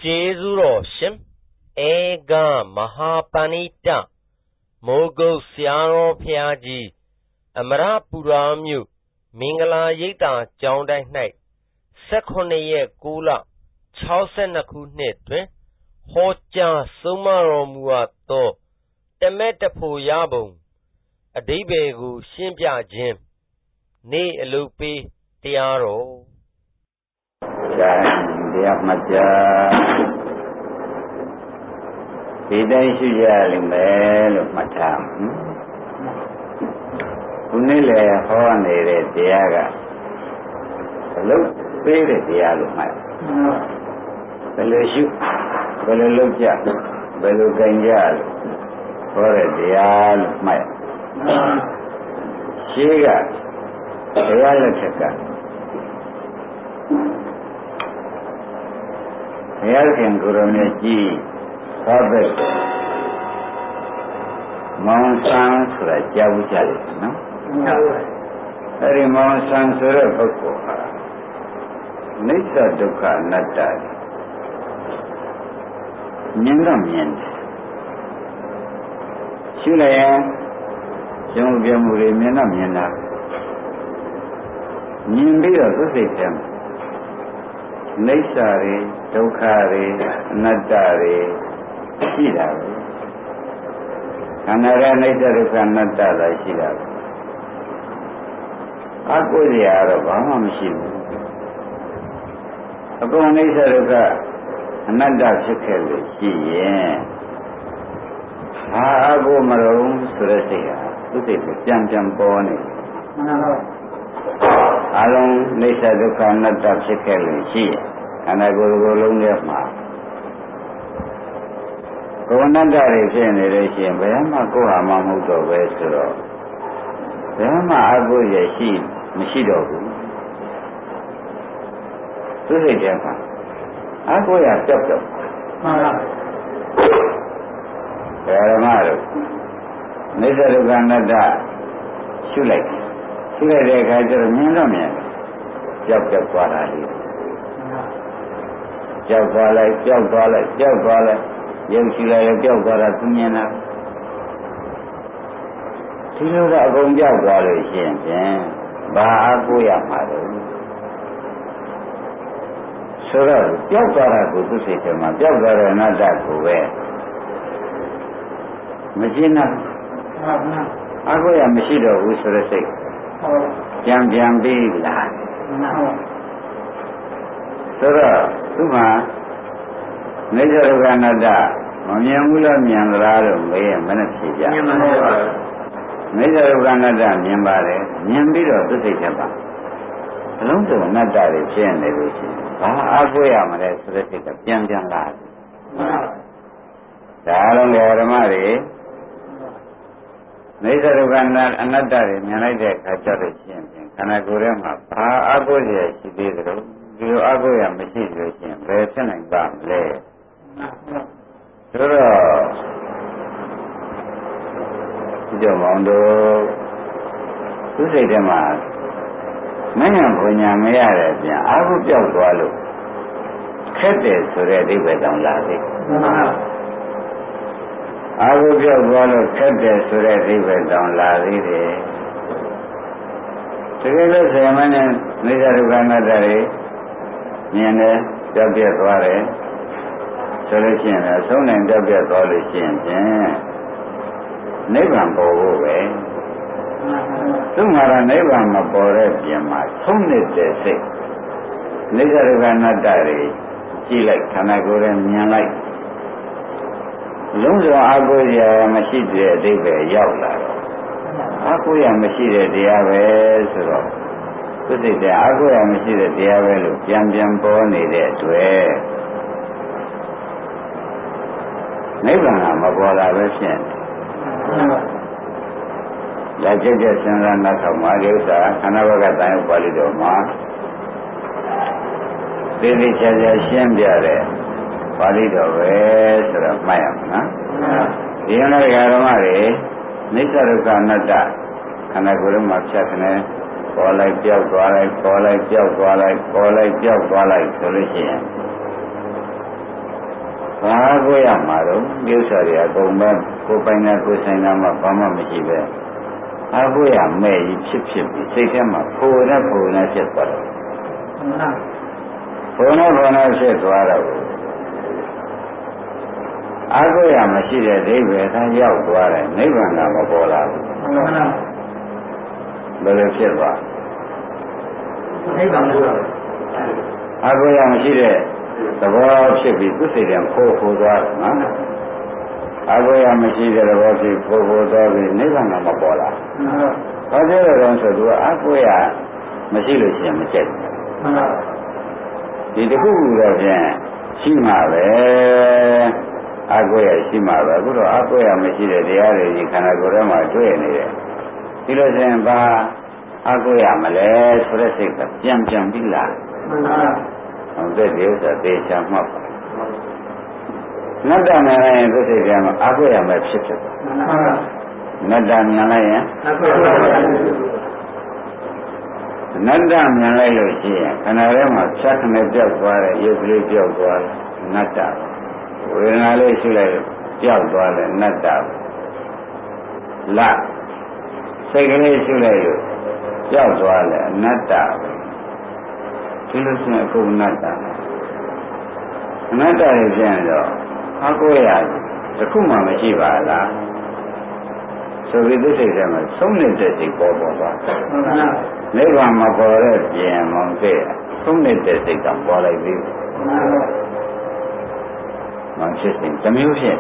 Jezuro Shim Ega Mahapanita Mogo Siaro Piaji Amara Puramyu Mingala Yita Joundai Night Sekone Kula Chausenaku Netwe Hoja Sumaro Muato Temetapo Yabum Adibegu Shimpia Jim Ne Elupi Tiaro Dia maja Tidak suja limel macam Kunile hawan ini dia ga Lalu beri dia lumai Lalu syuk Lalu lujak Lalu ganjal Orang dia lumai Syiga Dia lecakkan Yang kurangnya ji, sahabat, mangsang sudah jauh jauh, no? Dari mangsang sudah berkuah, nisa duka nada, nyendam nyenda. Sila yang jangan biar mulai nyendam nyenda, nyembira tu sejam. Naisari, Dukari, Nadari, Sidavi. Kanara Naisari Nadara Sidavi. Aku dia Arabah Machine. Aku Naisari Nadar Sikeli, Siye. Aku Marum Surasiya, Tuti, Jam Pony. Along Nisa Dukan Nadab Sikeli, Siye. Karena guru-guru ma. Kau nadari sini resi, bayar aku hama muda besar. Bayar aku jadi mesti dogu. Tu saja. Aku ya cakap. Bayar malu. Nisa Dukan Nadab Sulai dia kajar minum. Cakap kuarali. Jauh balai, yang sila jauh barat punya nak. Sila dah kong jauh balai siapa? Bah aku yang malu. Surah jauh barat tu sejama, jauh barat nada kuwe. Macam aku yang mesti dah usir sek. Jam bila. Surah Tuma Najar Nada Mamyamula Myandra mana saja. Najar Nada Myambare Myambiro tu siapa? Belum tu Nada le cian le cian. Aku yang mana sudah sikap jam lah. Dalam gamari Najar Nada le Myandra le kacar le cian. Karena kurang apa? Aku je sih tu. Kalau aku yang mesti jual, berapa nak beli? Terus, jom ando, tu saja mas. Mana punya maya dia, aku jauh walu. Kerja sudah di bedang lagi. Aku jauh walu kerja sudah di bedang lagi deh. Segala zaman ni jarukan ada. Niane jabia tuare, solution lah. Soalnya jabia tuare solution. Nebang bawa we. Semua nebang mampore biama. Soalnya desi. Negaraan nadari, cilek karena goreng nyalai. Lalu aku yang masih dia jauh lah. Aku yang masih dia besar. Tu saja. Aku yang mesti dia belu, jam pun ni dia tuai. Ni bukan apa bola bersian. Lajak jalan nak sama dia usah. Karena bagai tanya balik doma. Jadi saja siam dia le. Balik doa serap mayam, na? Dia nak garamari. Ni sarukan nada. Karena guru maksa kena. Kolai jauh kolai solusi. ဘာကိုရမှာတော့ပြုစရအကုန်ပဲကိုပိုင်နာကိုဆိုင်နာမှာဘာမှမရှိပဲအားကိုရမဲ့ကြီးဖြစ်ပြီးစိတ်ထဲမှာဖိုနဲ့ဖြစ်သွားတယ်ဖိုနဲ့ဖြစ်သွားတော့အားကိုရမရှိတဲ့ဒိဗေသာရောက်သွားတယ်နိဗ္ဗာန်ကမပေါ်လာဘူးဘယ်လိုဖြစ်သွားနိဗ္ဗာန်ကိုအားကိုရမရှိတဲ့သဘောဖြစ်ပြီးသူစိတ်ထဲခိုးသွားတယ်နော်အားကိုရမရှိတဲ့သဘောဖြစ်ခိုးသွားပြီးနိဗ္ဗာန်ကမပေါ်လာဘာဖြစ်လို့လဲဆိုတော့အားကိုရမရှိလို့ရှိရင်မကျက်ဒီတစ်ခုခုတော့ဖြင့်ရှိမှာပဲအားကိုရရှိမှာပဲအခုတော့အားကိုရမရှိတဲ့တရားတွေဒီခန္ဓာကိုယ်ထဲမှာတွေ့နေတယ်ဒီလိုဆိုရင်ဘာအားကိုရမလဲဆိုတဲ့စိတ်ကပြန်ပြီးလာဟုတ်တဲ့ဒီဥစ္စာသေချာမှတ်ပါနတ္တမြင်လိုက်ရင်သူစိတ်ထဲမှာအားကိုရမယ်ဖြစ်နတ္တမြင်လိုက်ရင်နတ္တမြင်လိုက်လို့ရှိရင်ခန္ဓာထဲမှာဖြတ်ခနဲ့ပြောက်သွားတယ်ရုပ်ကလေးပြောက်သွားတယ်နတ္တဝေဒနာလေးရှိလိုက်ပြောက်သွားတယ်နတ္တလစိတ်ကလေးရှိလိုက်လို့ပြောက်သွားတယ်အနတ္တဒီလိုဆိုရင်အခုအနတ္တအနတ္တရဲ့ပြန်တော့အကိုရတခုမှမရှိပါလားဆိုပြီးသူစိတ်ထဲမှာသုံးနေတဲ့စိတ်ပေါ်သွားနိဗ္ဗာန်မပေါ်တဲ့ပြင်မောင်တဲ့သုံးနေတဲ့စိတ်ကပေါ်လိုက်ပြီမဖြစ်စဉ်တစ်မျိုးဖြစ်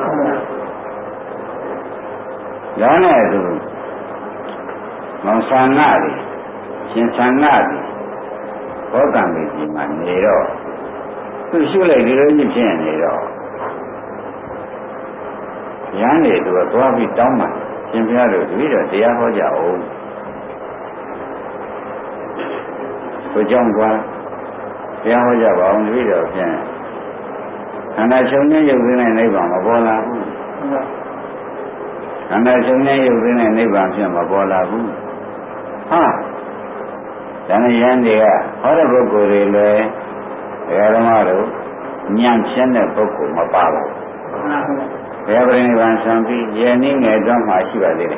ဒါနဲ့သူမောင်ဆန္ဒတွေရှင်ဆန္ဒတွေဘောကံကြီးကြီးမှနေတော့သူရှုလိုက်ဒီလိုကြီးဖြစ်နေတော့ရန်နေသူကသွားပြီးတောင်းမှရှင်ဘုရားတို့တပည့်တော်တရားဟောကြအောင်ကိုကြောင့်သွားတရားဟောကြပါအောင်တပည့်တော်ဖြင့်ခန္ဓာချုပ်နေရုပ်ရင်းနဲ့နိဗ္ဗာန်မပေါ်လာဘူးခန္ဓာချုပ်နေရုပ်ရင်းနဲ့နိဗ္ဗာန်ဖြင့်မပေါ်လာဘူးဟာဒါနဲ့ရန်တွေကဟောတဲ့ပုဂ္ဂိုလ်တွေလည်းဓမ္မတို့ဉာဏ်ဖြစ်တဲ့ပုဂ္ဂိုလ်မပါဘူးဘယ်ပြိဋိဘံဆံပြီးယနေ့ငယ်တော့မှရှိပါသေးတယ်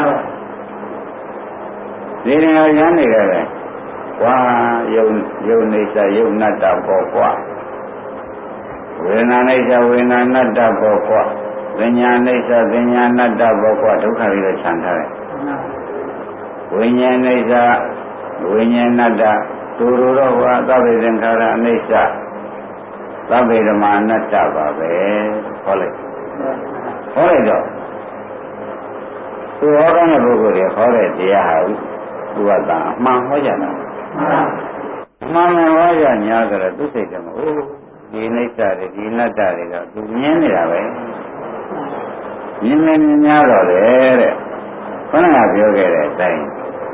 ဒီနေရာရန်တွေကလည်းဝါယုံနေစာယုံနတ္တပေါ်ကွာဝေဒနာနေစာဝေဒနာနတ္တပေါ်ကွာပညာနေစာပညာနတ္တပေါ်ကွာဒုက္ခတွေလည်းခြံထားတယ်ဝိညာဉ်နေစာဝိညာဉ်နတ္တသူတို့တော့ဟာသဗ္ဗေသင်္ခါရအနိစ္စသဗ္ဗေဓမ္မာအနတ္တပါပဲဟောလိုက်တော့သူဟောတဲ့ပုဂ္ဂိုလ်တွေဟောတဲ့တရားဟာသူကသာအမှန်ဟောကြတာမှန်ဟောကြညာကြတယ်သူစိတ်ကမအိုးဒီနိစ္စတွေဒီအနတ္တတွေကသူမြင်နေတာပဲမြင်နေများတော့တယ်တဲ့ခဏကပြောခဲ့တဲ့အတိုင်း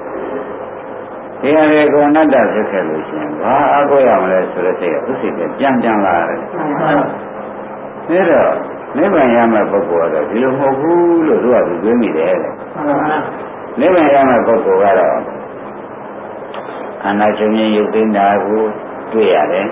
တရားတွေကိုအနတ္တဖြစ်ခဲ့လို့ရှိရင်ဘာအကိုရမလဲဆိုတဲ့စိတ်ကသူစိတ်ကပြန်လာတယ်ဒါတော့နိဗ္ဗာန်ရမယ့်ပုဂ္ဂိုလ်ကတော့ဒီလိုမဟုတ်ဘူးလို့သူကပြောမိတယ်တဲ့နိဗ္ဗာန်ရမယ့်ပုဂ္ဂိုလ်ကတော့ခန္ဓာချုပ်ခြင်းရုပ်သိမ်းတာကိုတွေ့ရတယ်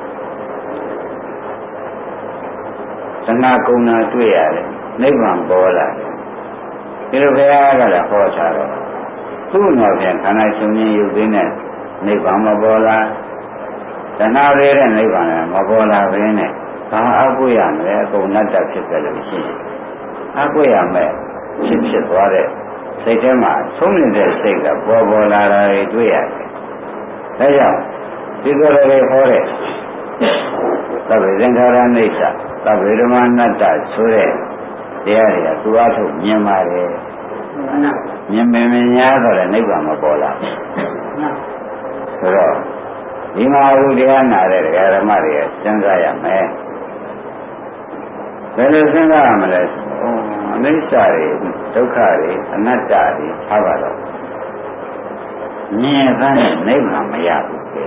သနာကုဏတွေ့ရတယ်နိဗ္ဗာန်ပေါ်လာတယ်ဒီလိုဘုရားကလည်းဟောထားတော့သူ့တော်ဖြင့်ခန္ဓာချုပ်ခြင်းရုပ်သိမ်းတဲ့နိဗ္ဗာန်မပေါ်လာသနာရတဲ့နိဗ္ဗာန်လည်းမပေါ်လာဘဲနဲ့ဘာအကုရမလဲအကုန်နတ္တဖြစ်တယ်လို့ရှိရင်အကုရမဲ့ဖြစ်သွားတဲ့စိတ်ထဲမှာဆုံးနေတဲ့စိတ်ကပေါ်လာတာတွေတွေ့ရတယ်ဒါကြောင့်ဒီလိုတွေဟောတဲ့သဗ္ဗေသင်္ခါရနိစ္စသဗ္ဗေဓမ္မနတ္တဆိုတဲ့တရားတွေကသူအထုတ်မြင်ပါတယ်မြင်မြင်များတော့လည်းနိဗ္ဗာန်မပေါ်လာဘူးဆိုတော့ဒီမှာဘုရားနာတဲ့ဓမ္မတွေစဉ်းစားရမယ်ဘယ်လိုစဉ်းစားရမလဲအနိစ္စတွေဒုက္ခတွေအနတ္တတွေထားပါတော့မြင်တဲ့နိဗ္ဗာန်မရဘူးပဲ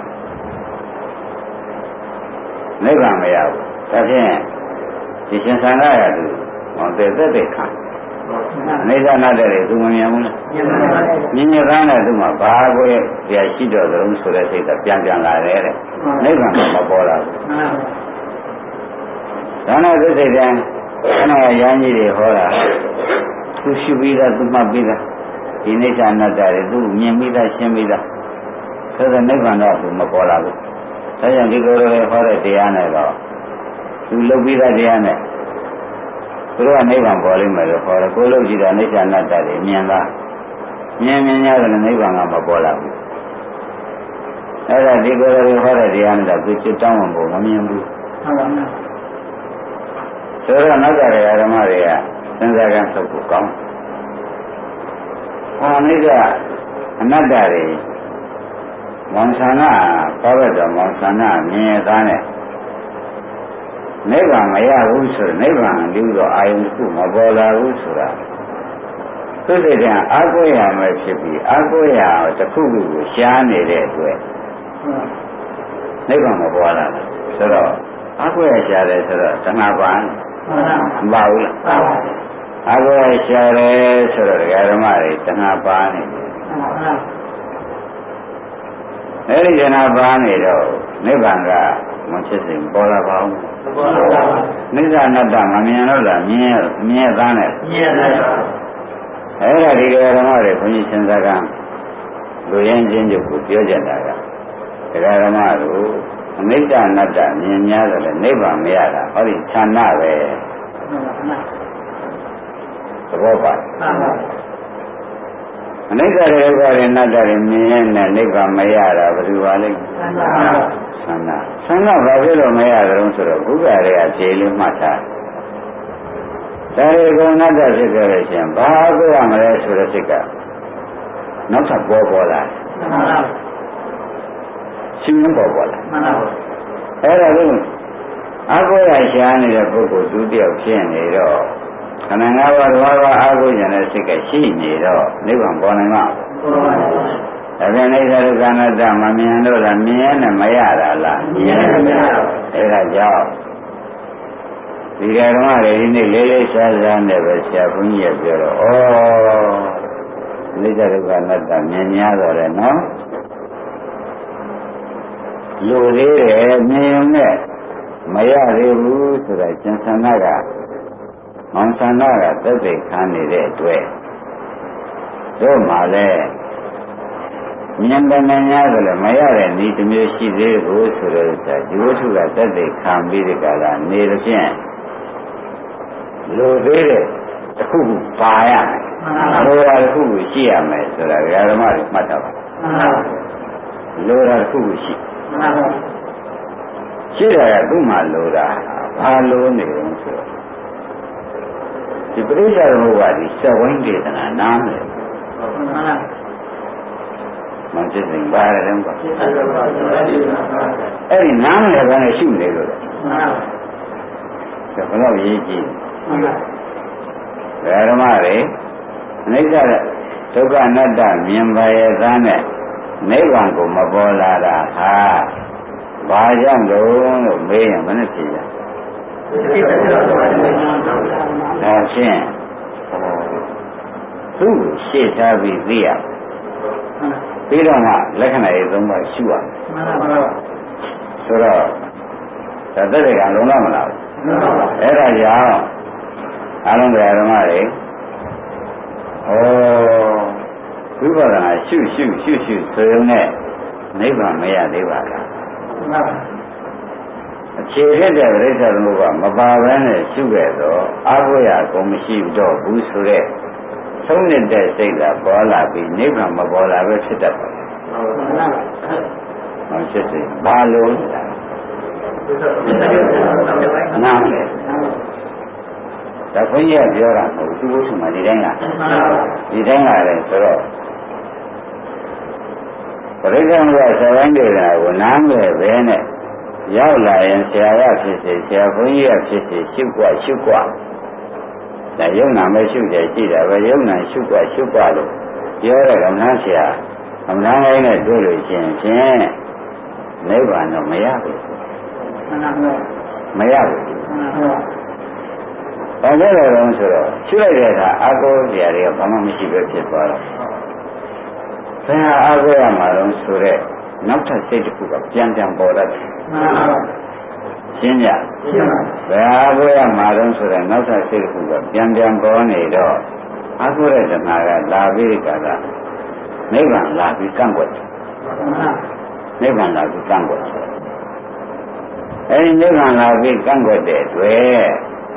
နိဗ္ဗာန်မရဘူးဒါဖြင့်ဒီရှင်သံဃာရသူဟောတဲ့ခံနိစ္စနာတဲ့သူမမြင်ဘူးလားမြင်ရတဲ့သူမှာဘာကိုရရှိတော့သလုံးဆိုတဲ့စိတ်ကပြန်လာတယ်တဲ့နိဗ္ဗာန်ကမပေါ်လာဘူးဒါနဲ့သူစိတ်တိုင်းအဲ့ဒါရမ်းကြီးတွေဟောတာသူရှုပြီးသားသူမှတ်ပြီးသားဒီနိစ္စအနတ္တတွေသူမြင်ပြီးသားရှင်းပြီးသားဆိုတော့နိဗ္ဗာန်တော့သူမပေါ်လာဘူးဒါကြောင့်ဒီလိုလိုဟောတဲ့တရားနဲ့တော့သူလုပ်ပြီးသားတရားနဲ့သူတို့ကနိဗ္ဗာန်ပေါ်လိမ့်မယ်လို့ခေါ်တယ်ကိုယ်လုပ်ကြည့်တာနိစ္စအနတ္တတွေမြင်လားမြင်ရတယ်နိဗ္ဗာန်ကမပေါ်လာဘူးအဲ့ဒါဒီကိုယ်လိုဟောတဲ့တရားနဲ့တော့သူจิตတောင်းမှမမြင်ဘူးဟုတ်ပါဘူးဆိုတော့နောက်ကဓမ္မတွေကစဉ်းစားကြထုတ်ဖို့ကောင်းနိစ္စအနတ္တတွေမောင်ဆန္ဒပေါ်ရတော့မောင်ဆန္ဒမြင်ရသားနဲ့နိဗ္ဗာန်မရဘူးဆိုနိဗ္ဗာန်လူတော့အာယုန်ခုမပေါ်လာဘူးဆိုတာသူစိတ်ကအာကိုရမယ်ဖြစ်ပြီးအာကိုရတစ်ခုခုကိုရှားနေတဲ့အတွက်နိဗ္ဗာန်မပေါ်လာဘူးဆိုတော့အာကိုရရှားတယ်ဆိုတော့တဏှာပါမပါဘူးလားအာကိုရရှားတယ်ဆိုတော့ဓမ္မတွေတဏှာပါနေတယ်အဲ့ဒီတဏှာပါနေတော့နိဗ္ဗာန်ကမဖြစ်စေပေါ်လာပါဘူးနိစ္စအနတ္တမမြင်တော့လားမြင်သားနဲ့မြင်တယ်အဲ့ဒါဒီဓမ္မတွေဘုန်းကြီးစဉ်းစားကလူရင်းချင်းချုပ်ကိုပြောကြတာကဓမ္မတို့အနိစ္စအနတ္တမြင်များတယ်လေနိဗ္ဗာန်မရတာဟောဒီဌာနပဲသဘောပါအနိစ္စတွေဒုက္ခတွေအနတ္တတွေမြင်ရင်လည်းနိဗ္ဗာန်မရတာဘယ်လိုပါလိမ့်ဆန္ဒဘာဖြစ်လို့မရကြုံဆိုတော့ဘုရားတွေကဖြေလို့မှတ်ထားဒါရီကုဏတ္တဖြစ်ကြလို့ရှင်ဘာကိုရမလဲဆိုတဲ့စိတ်ကနောက်ထပ်ပေါ်လာရှင်ပေါ်လာအဲ့ဒါလို့အကိုရရှားနေတဲ့ပုဂ္ဂိုလ်သူတယောက်ဖြစ်နေတော့ခန္ဓာ၅ပါးတစ်ပါးအကိုရတဲ့စိတ်ကရှိနေတော့နိဗ္ဗာန်ပေါ်နိုင်မှာဒါပြန်အိသရုက္ခဏတ္တမမြင်တော့လားမြင်ရင်လည်းမရတာလားမြင်ရင်မရတော့အဲ့ဒါကြောင့်ဒီဓမ္မတွေဒီနေ့လေးလေးရှားရှားနဲ့ပဲဆရာဘုန်းကြီးပြောတော့အိသရုက္ခဏတ္တမြင်များတော့တယ်နော်လူသေးတယ်မြင်နဲ့မရသေးဘူးဆိုတာကျင်ဆန္ဒကမောင်ဆန္ဒကသက်သေခံနေတဲ့အတွက်တို့မှလည်းမြင်တယ်များတယ်လည်းမရတဲ့ဤတစ်မျိုးရှိသေးဘူးဆိုတော့ဒီဝတ္ထုကသက်သေခံပြီးဒီကလာနေလို့ဖြင့်လူသေးတဲ့တစ်ခုခုပါရမယ်လိုတာတစ်ခုခုရှိရမယ်ဆိုတာဓမ္မတွေမှတ်တော့ပါလိုတာတစ်ခုခုရှိတာကသူ့မှာလိုတာဘာလိုနေလဲဆိုတော့ဒီပရိစ္ဆေသမုပ္ပါဒ်စက်ဝိုင်းဒေသနာနားမယ်မဖြစ်ရင်ဘာလဲလဲပေါ့အဲ့ဒီနားမယ်ဘာနဲ့ရှုနေလို့လဲဒါဘယ်တော့ရေးကြည့်ဓမ္မတွေအနိစ္စဒုက္ခအနတ္တမြင်ပါရဲ့သားနဲ့နိဗ္ဗာန်ကိုမပေါ်လာတာဟာဘာကြောင့်လို့မေးရင်မနဲ့ဖြစ်ရဒါဖြင့်သူ့ရှေ့ထားပြီးသိရပြီးတော့မှလက္ခဏာရေးသုံးပါးရှုရဆိုတော့ဒါသက်တွေကလုံးဝမလားအဲ့ဒါကြောင့်အားလုံးဓမ္မတွေဝိပဿနာရှုဆိုရုံနဲ့နိဗ္ဗာန်မရသေးပါလားအခြေဖြစ်တဲ့ပရိစ္ဆေသမုပ္ပါဒ်မပါဘဲနဲ့ရှုခဲ့တော့အာဟုရကုန်မရှိတော့ဘူးဆိုတဲ့သုံးနေတဲ့စိတ်ကပေါ်လာပြီးနိဗ္ဗာန်မပေါ်လာပဲဖြစ်တတ်ပါတယ်ဟုတ်ဖြစ်စေဘာလို့နားလေဒါခွင့်ရပြောတာမဟုတ်သူ့ဘုရားမှာဒီတိုင်းလားဒီတိုင်းလားလေဆိုတော့ပရိစ္ဆေသမုပ္ပါဒ်ဆက်ပိုင်းတွေကကိုနားမယ်ပဲနဲ့ရောက်လာရင်ဆရာရဖြစ်စေဆရာဘုန်းကြီးရဖြစ်စေရှုกว่าဒါယုံနာမဲ့ရှုတယ်ရှိတာပဲယုံနာရှုกว่าလို့ပြောတဲ့ကမ္ဘာဆရာကမ္ဘာတိုင်းနဲ့တွေ့လို့ရှိရင်ဖြင့်နိဗ္ဗာန်တော့မရဘူးမရဘူးဘာလို့လဲတော့ဆိုတော့ရှုလိုက်တဲ့အခါအာကိုဆရာတွေကဘာမှမရှိပဲဖြစ်သွားတော့ဆရာအာကိုရမှာတော့ဆိုတော့နောက်ထပ်စိတ်တစ်ခုကပြန်ပေါ်တတ်တယ်ရှရှင်းကြဘယ်ဟာကိုရမှာတော့ဆိုတဲ့နောက်ထပ်စိတ်ကူကပြန်ပေါ်နေတော့အခုတဲ့တဏှာကလာပြီးကြတာနိဗ္ဗာန်လာပြီးကန့်ကွက်နိဗ္ဗာန်လာပြီးကန့်ကွက်အဲဒီနိဗ္ဗာန်လာပြီးကန့်ကွက်တဲ့အတွက်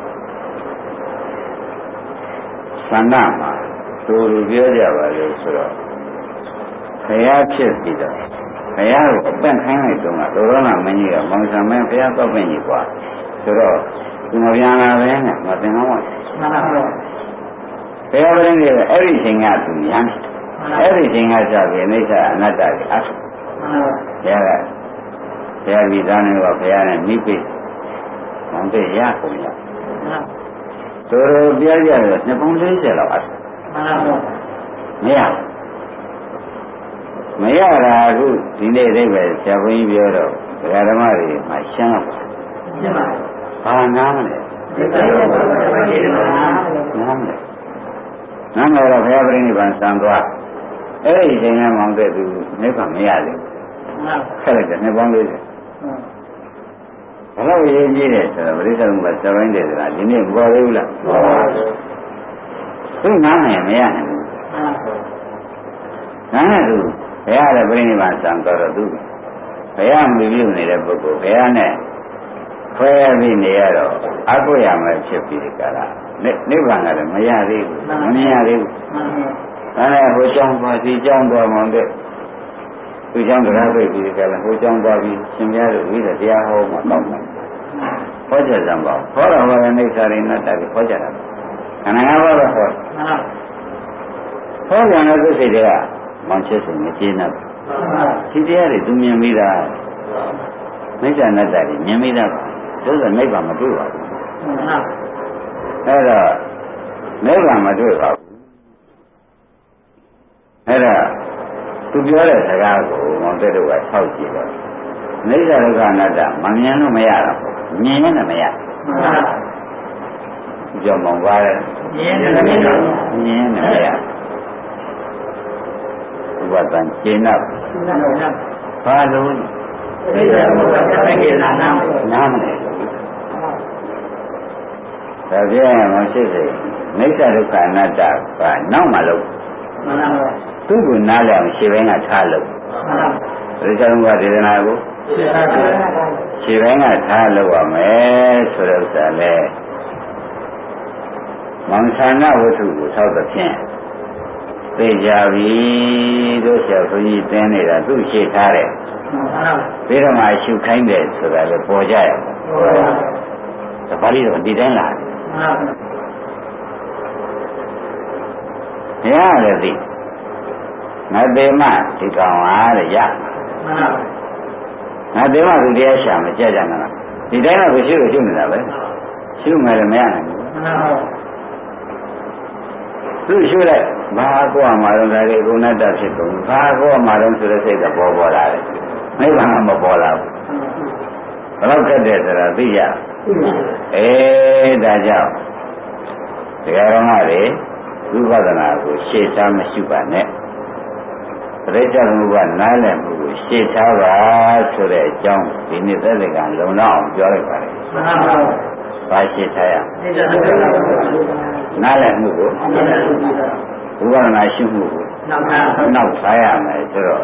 သန္တာမှာသူပြောကြပါလေဆိုတော့ဘုရားဖြစ်ပြီးတော့ဘုရားကိုအပန့်ခိုင်းလိုက်တော့ကတော်တော်မင်းကြီးကမောင်ဆံမင်းဘုရားတော့ပြင်ကြီးกว่าဆိုတော့ဒီမပြန်လာပဲနဲ့မတင်တော့မှန်ပါဘူးဘုရားပရိသေအဲ့ဒီချိန်ကသူရမ်းအဲ့ဒီချိန်ကစပြီးအိဋ္ဌအနတ္တကြီးအဘုရားပြည်သားနဲ့ကဘုရားနဲ့နိဗ္ဗိမောင်တဲ့ရကုန်ရတော်တော်ပြကြတယ်နှစ်ပုံ40လောက်မရတာအခုဒီနေ့အိဗယ်ဆရာဘုန်းကြီးပြောတော့ဒကာဓမ္မတွေမှရှင်းတော့ဘာနားမလဲနားမလဲတော့ဘုရားပြိဋိဘံစံသွားအဲ့ဒီချိန်ကမောင်တဲ့သူနိဗ္ဗာန်မရသေးဘူးဆက်လိုက်တယ်နှစ်ပေါင်း40ဘယ်လိုရေးကြည့်တယ်ဆိုတော့ပရိစ္ဆေသမုပ္ပါစပိုင်းတယ်ဆိုတာဒီနေ့ပေါ်သေးဘူးလားပေါ်ပါဘူးသူနားနိုင်မရနိုင်ဘူးနားနဲ့သူဘုရားရဲ့ပြိဋိဘံစံတော်တော့သူဘုရားမြည်ပြုနေတဲ့ပုဂ္ဂိုလ်ဘုရားနဲ့ခွဲပြီးနေရတော့အကုရမယ်ဖြစ်ပြီးဒီကရနိဗ္ဗာန်ကလည်းမရသေးဘူးမမြင်ရသေးဘူးဒါနဲ့ဟိုကြောင်းသွားဒီကြောင်းသွားမှတဲ့သူကြောင်းတရားပြည့်ပြီးဒီကရဟိုကြောင်းသွားပြီးရှင်ပြတို့ပြီးတော့တရားဟောမှတော့မယ်ဟောကြစံပါဟောတော်ဘာလဲနေစာရိနတ္တကိုဟောကြတာခန္ဓာငါးပါးတော့ဟောဟောကြတဲ့သူစိတ်တွေကမောင်ချစ်စုံမကျေနပ်ဘူးဒီတရားတွေသူမြင်ပြီးသားမိစ္ဆာနတ္တတွေမြင်ပြီးသားသို့သောနိဗ္ဗာန်မတွေ့ပါဘူးအဲ့တော့နိဗ္ဗာန်မတွေ့ပါဘူးအဲ့ဒါသူပြောတဲ့စကားကိုမောင်တဲ့တို့ကဆောက်ကြည့်တော့နိစ္စဒုက္ခအနတ္တမမြင်လို့မရတော့ဘူးမြင်ရင်လည်းမရဘူးကြောင့်မောင်ပါတယ်မြင်ရင်လည်းမရဥပဒံရှင်းတော့ဘာလို့နိစ္စဒုက္ခသကိနာနာမလဲဒါဖြင့်မရှိစေနိစ္စဒုက္ခအနတ္တကနောက်မှလို့သူ့ကိုနားလည်အောင်ခြေပိုင်းကထားလို့ပရိစ္ဆေသမုပ္ပါဒေသနာကိုခြေပိုင်းကထားလို့ရမယ်ဆိုတဲ့ဥစ္စာလဲမောင်ဆန္ဒဝတ္ထုကိုသောက်သဖြင့်သိကြပြီတို့ဆရာဘုန်းကြီးသင်နေတာသူ့ရှေ့ထားတယ်ပြီးတော့မှရှုခိုင်းတယ်ဆိုတာလည်းပေါ်ကြရပါဘူးဒါပါဠိတော်ဒီတိုင်းလာတယ်ဘုရားလည်းသိငါတေမဒီကောင်အားတဲ့ရငါတေမသူတရားရှာမကြကြမှာလားဒီတိုင်းကကိုရှုလို့ရှုနေတာပဲရှုမှလည်းမရနိုင်ဘူးသူရှုလိုက်ဘာကောမှာတော့ဒါလေကုဏတ္တဖြစ်ကုန်ဘာကောမှာတော့ဆိုတဲ့စိတ်ကပေါ်လာတယ်နိဗ္ဗာန်ကမပေါ်လာဘူးဘယ်တော့ခက်တယ်ဆိုတာသိရဒါကြောင့်တရားတော်တွေဝိပဿနာကိုရှေ့ထားမရှိပါနဲ့ပရိစ္ဆေသမုပ္ပါနားလည်မှုကိုရှေ့ထားပါဆိုတဲ့အကြောင်းဒီနေ့သက်သေကလုံလောက်အောင်ပြောလိုက်ပါတယ်မှန်ပါပါဘာရှေ့ထားရနားလည်မှုကိုဝိပဿနာရှိမှုကိုနောက်ထားရမယ်ဆိုတော့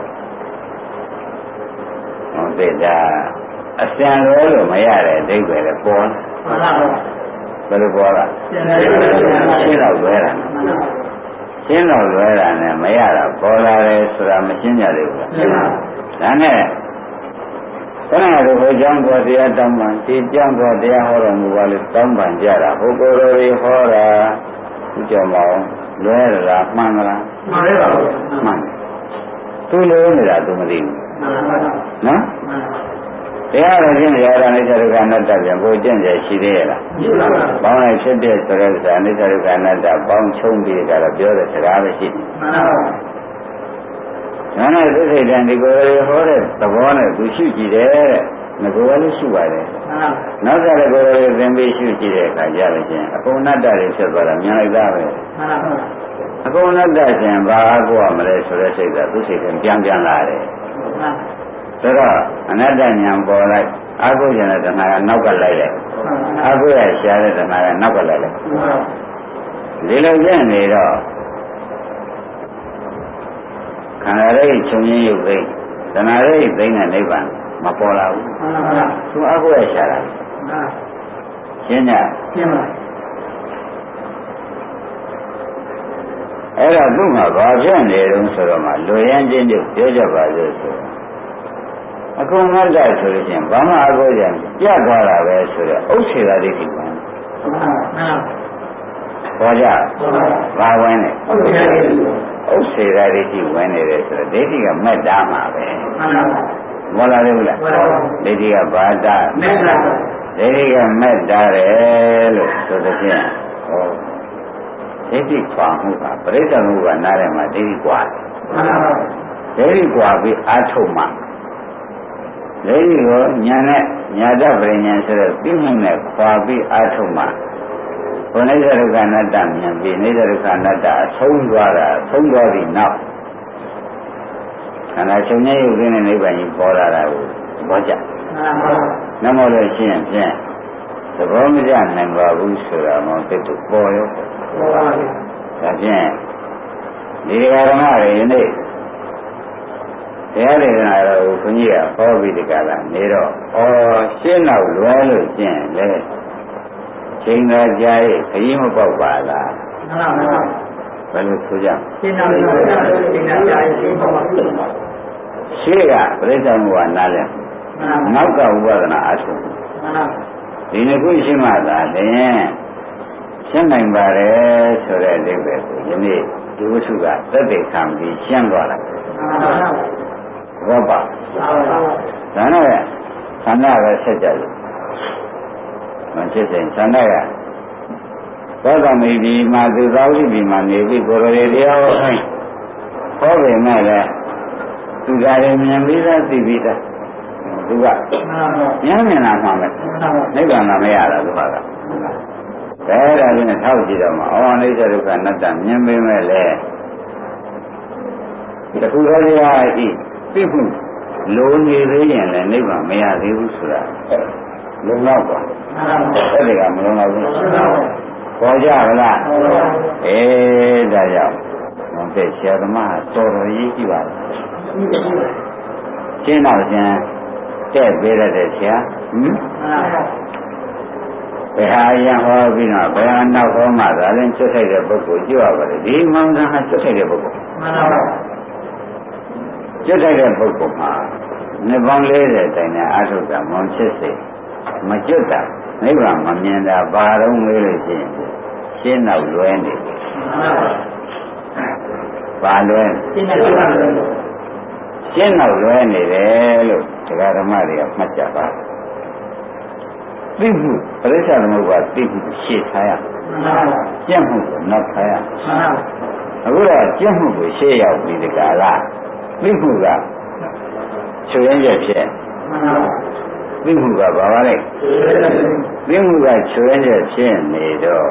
ဟုတ်တယ်ဒါအစံလို့မရတဲ့အဓိပ္ပာယ်လည်းပေါ်မှန်ပါပါဘယ်လိုပေါ်လားရှင်းတော့လွဲတာရှင်းတော့လွဲတာနဲ့မရတာပေါ်လာတယ်ဆိုတာမရှင်းကြသေးဘူးလားဒါနဲ့ခဏတို့ဟိုကျောင်းတော်တရားတောင်းပန်ဒီကျောင်းတော်တရားဟောတော်မူပါလို့တောင်းပန်ကြတာဟိုကိုယ်တော်ကြီးဟောတာဒီကြောင့်မအောင်လွဲလားမှန်မလားမှန်ပါဘူးမှန်သူလိုနေတာသူမသိဘူးနော်တရားတော်ချင်းတရားတော်အိစ္ဆဒုက္ခအနတ္တပြန်ကိုကျင့်ကြရှိသေးရဲ့လားရှိပါပါဘောင်းလိုက်ဖြစ်တဲ့ဆိုတဲ့ဥစ္စာအိစ္ဆဒုက္ခအနတ္တပေါင်းချုံပြီးကြတော့ပြောတဲ့စကားပဲရှိတယ်မှန်ပါပါဒါနဲ့သိစိတ်တန်ဒီကိုယ်ဟောတဲ့သဘောနဲ့သူရှိကြည့်တယ်တဲ့ငကိုယ်လည်းရှိပါတယ်မှန်ပါနောက်ကြတဲ့ကိုယ်လည်းသင်ပြီးရှိကြည့်တဲ့အခါကြလို့ချင်းအကုန်အနတ္တတွေဖြစ်သွားတာမြင်လိုက်တာပဲမှန်ပါပါအကုန်အနတ္တချင်းဘာကိုရမလဲဆိုတဲ့စိတ်ကသူစိတ်ကပြန်လာတယ်မှန်ပါဆိုတော့အနတ္တဉာဏ်ပေါ်လိုက်အခုကျင်တဲ့တဏှာကနောက်ကလိုက်လိုက်အခုရရှားတဲ့တဏှာကနောက်ကလိုက်လိုက်ဒီလိုကျင့်နေတော့ခန္ဓာရဲ့ချုပ်ငင်းရုပ်သိတဏှာရဲ့သိတဲ့နိဗ္ဗာန်မပေါ်လာဘူးသူအခုရရှားတာရှင်းကြရှင်းပါအဲ့တော့သူ့မှာဘာဖြစ်နေတုံးဆိုတော့မှလူရင်းချင်းတို့ပြောကြပါလို့ဆိုအခုငတ်တယ်ဆိုလို့ချင်းဘာမှအကောကြံပြတ်သွားတာပဲဆိုတော့ဥစ္စေတာဒိဋ္ဌိဝင်ပေါ်ကြဘာဝင်လဲဥစ္စေတာဒိဋ္ဌိဝင်နေတယ်ဆိုတော့ဒိဋ္ဌိကမက်တာမှာပဲမဟုတ်လားဘူးလားဒိဋ္ဌိကဘာတာမက်တာဒိဋ္ဌိကမက်တာတယ်လို့ဆိုတဲ့ဖြင့်ဟောဒိဋ္ဌိခွာမှုကပရိစ္ဆေမှုကနားထဲမှာဒိဋ္ဌိခွာဒိဋ္ဌိခွာပြီးအာထုတ်မှဒိဋ္ဌိကိုညာနဲ့ညာတပရိညာဆိုတဲ့ပြင်းမှုနဲ့ခွာပြီးအာထုတ်မှဘုနိစ္စဒုက္ခအနတ္တမြင်ပြီးနိစ္စဒုက္ခအနတ္တအဆုံးသွားတာဆုံးသွားပြီးနောက်ခန္ဓာချုပ်ငြိမ်းရုပ်ရင်းနဲ့နိဗ္ဗာန်ကြီးပေါ်လာတာကိုဘောကြနမောလို့ရှိရင်ဖြင့်သဘောမကျနိုင်ပါဘူးဆိုတာမှသိတူပေါ်ရောပေါ်ပါဘူးဒါဖြင့်ဒီဓမ္မတွေယနေ့တရားဒေသနာတော်ကိုခွန်ကြီးကဟောပြီးဒီကလာနေတော့ရှင်းတော့လွယ်လို့ကျင့်လေချိန်သာကြာရဲ့ခရီးမပေါက်ပါလားမှန်ပါပါဘယ်လိုဆိုကြရှင်းတော့လွယ်လို့ချိန်သာကြာရဲ့ခရီးမပေါက်ပါရှေ့ကပြိဿမှုကနားလဲနောက်ကဥပဒနာအထုဒီနှစ်ခုရှင်းမှသာလျှင်ရှင်းနိုင်ပါတယ်ဆိုတဲ့အိဗယ်ကိုယနေ့ဒီဝိသုကသက်သေခံပြီးရှင်းသွားတာဘောပါဒါနဲ့သန္တာပဲဆက်ကြလို့မဖြစ်တဲ့သန္တာကသောကမိဒီမှာသူသာဝိဒီမှာနေပြီးကိုယ်ရည်တရားဟောခိုင်းဟောပေမဲ့လည်းသူကလည်းမြင်ပြီးသားသိပြီးသားသူကမြင်မြင်လာမှမယ်နိဗ္ဗာန်မရတာသူကဒါလည်းထောက်ကြည့်တော့မှအိဋ္ဌဒုက္ခအနတ္တမြင်ပေမဲ့လည်းတခုသောတရားဤသိမှုလိုနေသေးရင်လည်းနိဗ္ဗာန်မရသေးဘူးဆိုတာလုံလောက်ပါအဲ့ဒီကမလုံလောက်ဘူးပေါ်ကြပါလားဒါကြောင့်ဘယ်ဆရာသမားတော်တော်ရေးကြည့်ပါလားရှင်းတော့ချင်းတဲ့ပေးရတဲ့ဆရာဘယ်ဟာရဟောပြီးတော့ဘယ်ဟာနောက်ဟောမှသာလဲကျွတ်ထိုက်တဲ့ပုဂ္ဂိုလ်ကြည့်ရပါလေဒီမှန်ကန်ဟာကျွတ်ထိုက်တဲ့ပုဂ္ဂိုလ်မှန်ပါပါကျွတ်ထိုက်တဲ့ပုဂ္ဂိုလ်မှာနှစ်ပေါင်း40တိုင်နဲ့အာထုတာမွန်ဖြစ်စေမကျွတ်တာနိဗ္ဗာန်မမြင်တာဘာတော့မေးလို့ရှိရင်ရှင်းတော့လွဲနေဘာလွဲရှင်းတော့လွဲနေတယ်လို့တရားဓမ္မတွေကမှတ်ကြပါသိမှုပရိစ္ဆေသမုပ္ပါသိမှုရှေ့ထားရကျင့်မှုကိုနောက်ထားရအခုတော့ကျင့်မှုကိုရှေ့ရောက်ပြီးဒီကလာသိမှုကချုပ်ရင်းချက်ဖြစ်သိမှုကဘာပါလဲသိမှုကချုပ်ရင်းချက်ဖြစ်နေတော့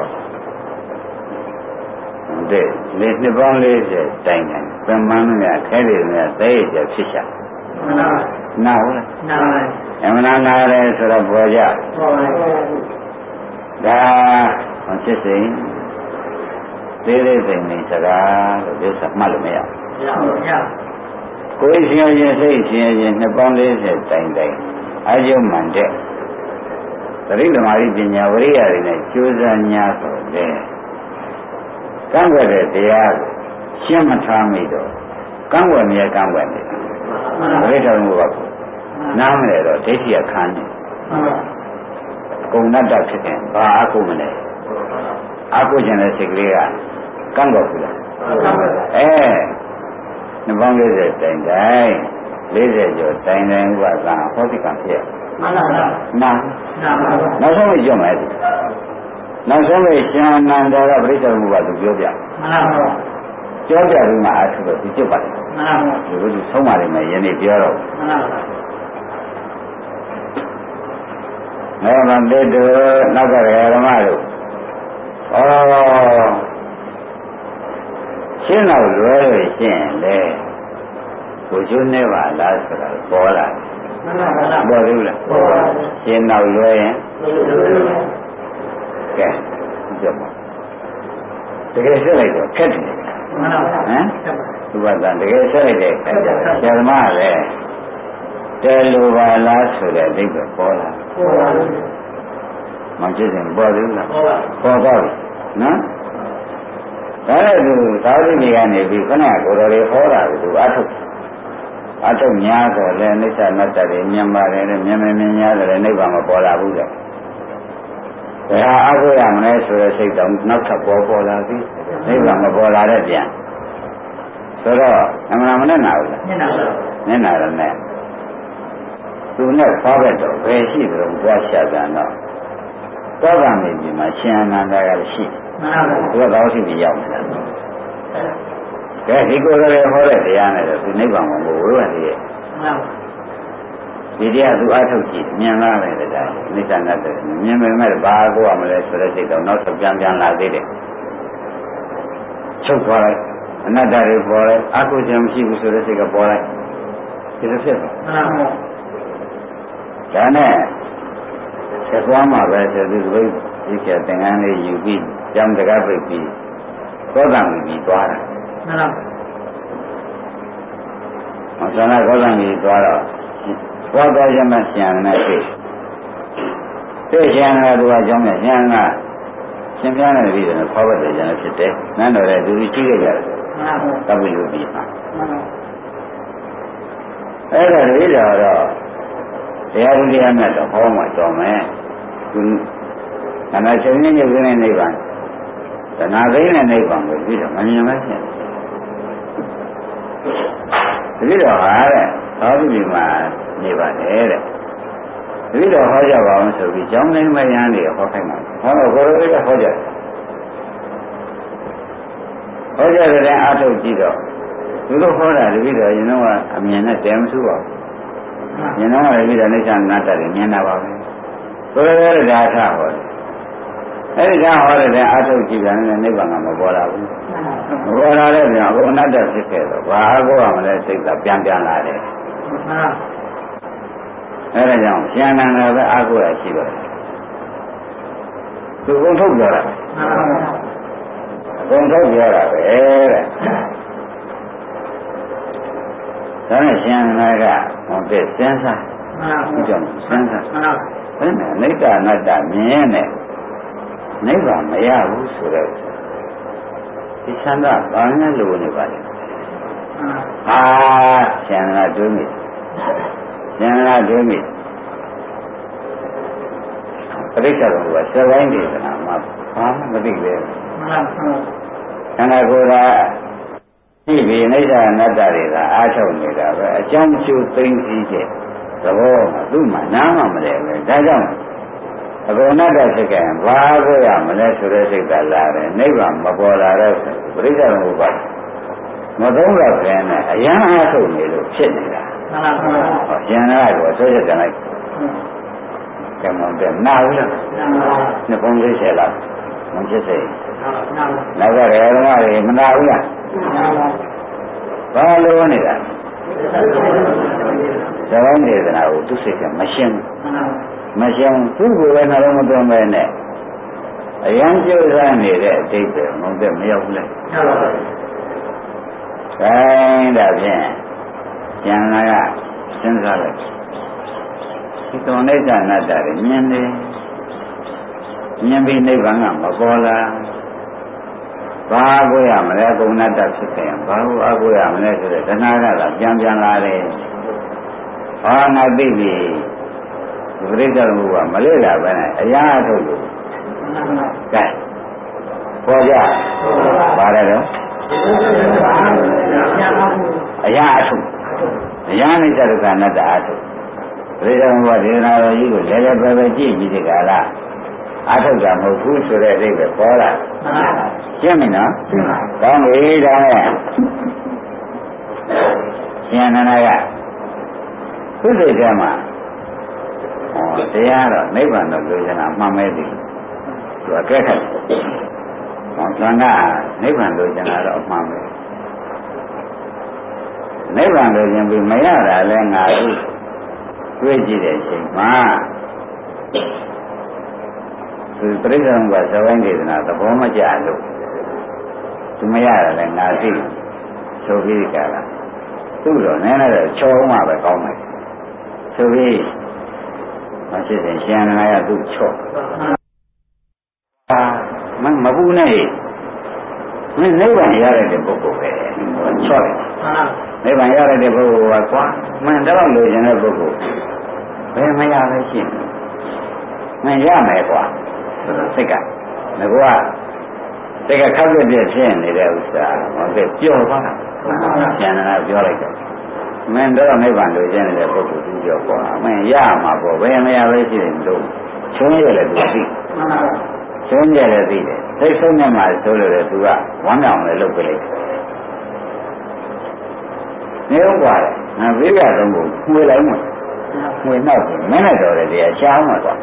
တဲ့လေနှစ်ပေါင်း40တိုင်တိုင်သမ္မာနမြခဲတယ်မြတဲရချက်ဖြစ်ရှာနာဟုတ်လားနာပါအမှန်နာတယ်ဆိုတော့ပေါ်ကြပေါ်ပါဒါမဖြစ်စိန်သေးသေးစိန်နေစကားလို့ဒီစမှတ်လို့မရဘူးကိုယ်ရှင်ရင်စိတ်ရှင်ရင်နှစ်ပေါင်း40တိုင်တိုင်အယုံမှန်တဲ့သတိဓမ္မရိပညာဝိရိယတွေနဲ့ကြိုးစားညာဆိုတဲ့ကံွယ်တဲ့တရားကိုရှင်းမထားမိတော့ကံွယ်မြဲကံွယ်နေပရိစ္ဆေမှုကနားမလဲတော့ဒိဋ္ဌိကခံနေကုဏတ္တဖြစ်တယ်ဘာအကုမလဲအကုကျင်တဲ့စိတ်ကလေးကကံကောက်ဘူးလားနှစ်ပေါင်း40တိုင်တိုင်40ကျော်တိုင်တိုင်ဥပဒံဟောတိကံဖြစ်မှန်ပါပါနောက်ဆုံးကြွမယ်နောက်ဆုံးရှင်အနန္ဒာကပရိစ္ဆေမှုကသူပြောပြမှန်ပါပါပြောပြပြီးမှအထုတော့သူကျွတ်ပါတယ်မှန်ပါပါဒီလိုဆုံးပါလိမ့်မယ်ယနေ့ပြောတော့မှန်ပါပါမေမတေတုနောက်ကရေဓမ္မတို့ရှင်းတော့လွယ်လို့ရှင်းလေကိုကျွန်းနေပါလားဆိုတာပေါ်လာပေါ်သေးဘူးလားရှင်းတော့လွယ်ရင်ကဲကြည့်ပါတကယ်ဆက်လိုက်တော့ခက်တယ်ဟမ်သူကတန်တကယ်ဆက်လိုက်တဲ့ဆရာသမားလည်းတဲလိုပါလားဆိုတဲ့အဓိပ္ပာယ်ပေါ်လာမကြည့်ရင်ပေါ်သေးဘူးလားပေါ်တော့နော်ဒါလည်းသူသာဝတိတွေကနေပြီးခဏကိုယ်တော်တွေဟောတာကိုသူအထုတ်များဆိုလည်းအိဋ္ဌနတ္တတွေမြင်ပါတယ်မြင်များတယ်နိဗ္ဗာန်မပေါ်လာဘူးလေဒါဟာအဖို့ရမလဲဆိုတဲ့စိတ်တော့နောက်ထပ်ပေါ်လာပြီနိဗ္ဗာန်မပေါ်လာတဲ့ပြန်ဆိုတော့အမှန်မနဲ့နာဘူးလားနဲ့နာတယ်နဲ့သူနဲ့ဖားဘက်တော့ဘယ်ရှိတယ်လို့သွားရှာကြတော့သောတာမေကြီးမှာရှင်အနန္ဒာကရှိသူကတော့ရှိပြီးရောက်နေတာကဲဒီကိုယ်တော်ဟောတဲ့တရားနဲ့တော့ဒီနိဗ္ဗာန်ကိုဝိဝတ်ရည်ဒီတရားသူအထုတ်ကြည့်မြင်လာတယ်တရားနိစ္စနဲ့တည်းမြင်ပေမဲ့ဘာကိုရမလဲဆိုတဲ့စိတ်တော့နောက်တော့ပြန်လာသေးတယ်ချုပ်သွားလိုက်အနတ္တတွေပေါ်လိုက်အကုသိုလ်မရှိဘူးဆိုတဲ့စိတ်ကပေါ်လိုက်ဒီလိုဖြစ်သွားဒါနဲ့ဆက်သွားမှာပဲဆိုသူဘိဒီကသင်္ကန်းလေးယူပြီးကြောင်းတကားပိတ်ပြီးသောတာမကြီးသွားတာမှန်ပါဆန္ဒသောတာမကြီးသွားတော့သွားရမှဆံနဲ့သိရှင်ကသူကအကြောင်းနဲ့ဆံကရှင်ပြားနေပြီတော့ခေါ်ပါတယ်ကျန်ဖြစ်တယ်နန်းတော်ရဲ့သူကြီးကြည့်ကြတယ်သဗ္ဗယုပိမှာအဲ့ဒါတွေတော့တရားဥဒိယနဲ့တော့ဟောမှတော်မယ်သူခန္ဓာချုပ်ရင်းရုပ်ရင်းနိဗ္ဗာန်သနာသိတဲ့နိဗ္ဗာန်ကိုပြီးတော့မမြင်မဖြစ်ဒီတော့ဟာတဲ့သာဝတိမှာနေပါတယ်တဲ့ဒီတော့ဟောကြပါအောင်ဆိုပြီးကျောင်းတိုင်းမယန်းတွေဟောခိုင်းပါဟောတော့ကိုယ်တော်ကဟောကြတဲ့အားထုတ်ကြည့်တော့သူတို့ဟောတာတပည့်တော်ရင်တော့အမြင်နဲ့တဲမစုပါဘူးရင်တော့လည်းပြီးတော့နိစ္စနာတ္တတွေမြင်တာပါပဲကိုယ်တော်ကဒါထဟောတယ်အဲဒီကဟောတဲ့အားထုတ်ကြည့်တယ်နိဗ္ဗာန်ကမပေါ်လာဘူးမပေါ်လာတဲ့ပြန်အခုအနတ္တဖြစ်ခဲ့တော့ဘာကိုရမလဲစိတ်ကပြန်လာတယ်အဲဒါကြောင့်ဉာဏ်နာပဲအားကိုးရရှိတော့သူကုန်ထုတ်ကြတာကုန်ထုတ်ကြတာပဲတဲ့ဒါနဲ့ဉာဏ်နာကဟောတဲ့စဉ်းစားဒီကြောင့်စဉ်းစားဘယ်နဲ့နိဗ္ဗာန်အနတ္တမြင်ရင်နိဗ္ဗာန်မရဘူးဆိုတော့ဒီချမ်းသာဘာနဲ့လို့နေပါလဲအာဉာဏ်နာတွင်းမိဉာဏ်နာတွင်းမိပရိစ္ဆေတော်ကစက်ပိုင်းဒေသနာမှာဘာမှမသိပဲခန္ဓာကိုယ်ကဒီဒီအိဋ္ဌအနတ္တတွေကအားထုတ်နေတာပဲအကြောင်းကျိုးသိသိတဲ့သဘောမှာသူ့မှာနားမှမလဲပဲဒါကြောင့်အဘုံအနတ္တဖြစ်ကြရင်ဘာကိုရမလဲဆိုတဲ့စိတ်ကလာတယ်နိဗ္ဗာန်မပေါ်လာတဲ့ပရိစ္ဆေတော်ကမသုံးတော့ခင်နဲ့အယံအားထုတ်နေလို့ဖြစ်နေတာမှန်ပါဗျာဟောဉာဏ်နာကိုဆွဲချက်တင်လိုက်ကဲမတဲ့နာဘူးလားနှစ်ပုံလေးဆယ်လောက်မဖြစ်စေနောက်ကရေဓမ္မတွေမနာဘူးလားဘာလို့နေတာသဘောနေသနာကိုသူစိတ်ကမရှင်းသူ့ကိုယ်လည်းနှလုံးမသွင်းပဲနဲ့အယံကျိုးစားနေတဲ့အတိတ်ပဲမဟုတ်တဲ့မရောက်ဘူးလေခိုင်းဒါဖြင့်ဉာဏ်နာကစဉ်းစားလိုက်ဒီတုံနိစ္စအနတ္တတွေမြင်တယ်မြင်ပြီးနိဗ္ဗာန်ကမပေါ်လာဘာကိုရမလဲကုဏတ္တဖြစ်တယ်ဘာလို့အကိုရမလဲဆိုတဲ့တဏှာကပြန်လာတယ်ဘာငါသိပြီဒီပရိစ္ဆေတော်ကမလေ့လာပဲနဲ့အရာထုတ်လို့ကဲပေါ်ကြပါရတော့အရာအထုတ်အရာနိစ္စဒုက္ခအနတ္တအထုတ်ပရိစ္ဆေတော်ကဒေသနာတော်ကြီးကိုလည်းပဲကြည့်ပြီးဒီကလာအထုတ်တာမဟုတ်ဘူးဆိုတဲ့အဓိပ္ပာယ်ပေါ်လာရှင်းပြီနော်ကောင်းပြီဒါနဲ့ဉာဏ်နာကသူ့စိတ်ထဲမှာတရားတော့နိဗ္ဗာန်တော့လိုချင်တာမှန်မဲသည်သူအကဲခတ်သံဃာနိဗ္ဗာန်လိုချင်တာတော့မှန်ပဲနိဗ္ဗာန်လိုချင်ပြီးမရတာလဲငါတို့တွေ့ကြည့်တဲ့အချိန်မှာသူပြိဿံကသဝိုင်းဒေသနာသဘောမကျလို့သူမရတယ်လည်းငါသိဆိုပြီးကြတာသူ့တော့နည်းနည်းတော့ချောမှပဲကောင်းမယ်ဆိုပြီးမရှိရင်ရှင်နာရသူ့ချော့မပူနဲ့မင်းနိဗ္ဗာန်ရတဲ့ပုဂ္ဂိုလ်ပဲချော့တယ်နိဗ္ဗာန်ရတဲ့ပုဂ္ဂိုလ်ကကွာမင်းတော့လိုချင်တဲ့ပုဂ္ဂိုလ်ဘယ်မရပဲရှိမင်းရမယ်ကွာစိတ်ကငါကစိတ်ကခက်ပြည့်ဖြစ်နေတဲ့ဥစ္စာဟုတ်ကဲ့ပျော်သွားတာဉာဏ်နာပြောလိုက်တော့မင်းတော့နိဗ္ဗာန်လိုချင်နေတဲ့ပုဂ္ဂိုလ်သူပြောကွာမင်းရမှာပေါ့ဘယ်မရပဲရှိတယ်လို့ချုံးရလေသူသိချုံးရလေသိတယ်စိတ်ဆုံးနဲ့မှဆိုလို့လေသူကဝမ်းမြောက်လေလုပ်ပြလိုက်နေဥပါလေငါဘေးကတော့ကိုမှွေလိုက်မှမှွေနောက်ပြီးမနဲ့တော်တယ်တရားချောင်းမှာကွာ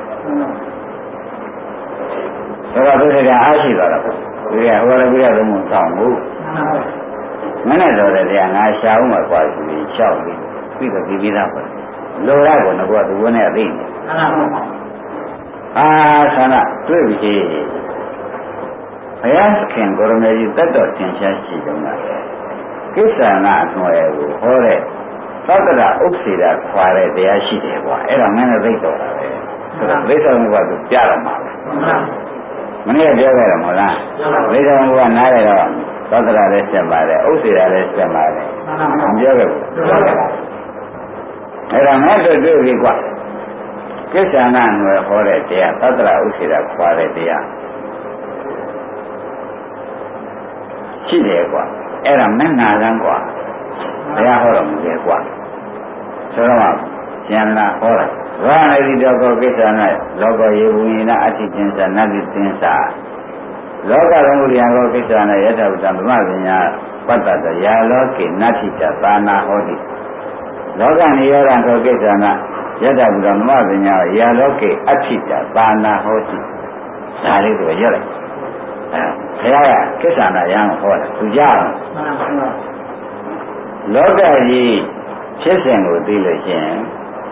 ဒါကဘယ်ကအားရှိသွားတာပေါ့ဒီကဟောရပြရတော့မဆောင်ဘူးမနဲ့တော်တယ်တရားငါရှာအောင်မှာကွာဒီချောက်ပြီးတော့ပြီးသားပေါ့လိုရကောငါကသူဝန်းနဲ့အသိနေဆန္ဒတွေ့ပြီဘုရားခင်ကိုရမေကြီးတတ်တော်သင်ရှားရှိတုန်းကကိစ္ဆာနာအနှွယ်ကိုဟောတဲ့သောတရဥစ္စေတာခွာတဲ့တရားရှိတယ်ကွာအဲ့ဒါမင်းလည်းသိတော်တာပဲဆိုတော့သိတော်ကသူပြတော့မှာပဲမနေ့ကပြောခဲ့တယ်မဟုတ်လားသိတော်ကနားရတော့သောတရလည်းဆက်ပါတယ်ဥစ္စေတာလည်းဆက်ပါတယ်မပြောခဲ့ဘူးအဲ့ဒါငါတို့တွေ့ပြီကွာကိစ္ဆာနာအနှွယ်ဟောတဲ့တရားသောတရဥစ္စေတာခွာတဲ့တရားရှိတယ်ကွာအဲ့ဒါမင်းနာလန်းကွာဘုရားဟောတော်မူတယ်ကွာဆိုတော့ကျန်လာဟောတာဘာနဲ့ဒီတော့ကိစ္စနဲ့လောကယေဝိနာအဋ္ဌိတင်္စာနတ္တိတင်္စာလောကသမုဒယကောကိစ္စနဲ့ယထာဝတ္တဗမပညာပတ္တတယာလောကေနတ္ထိတသာနာဟောတိလောကနိရောဓကောကိစ္စနဲ့ယထာဝတ္တဗမပညာယာလောကေအဋ္ဌိတသာနာဟောတိဒါလေးကိုရွတ်လိုက်ဘုရားကကိစ္ဆာနာယံဟောတာသူကြအောင်လောကကြီးဖြစ်စဉ်ကိုသိလို့ရှိရင်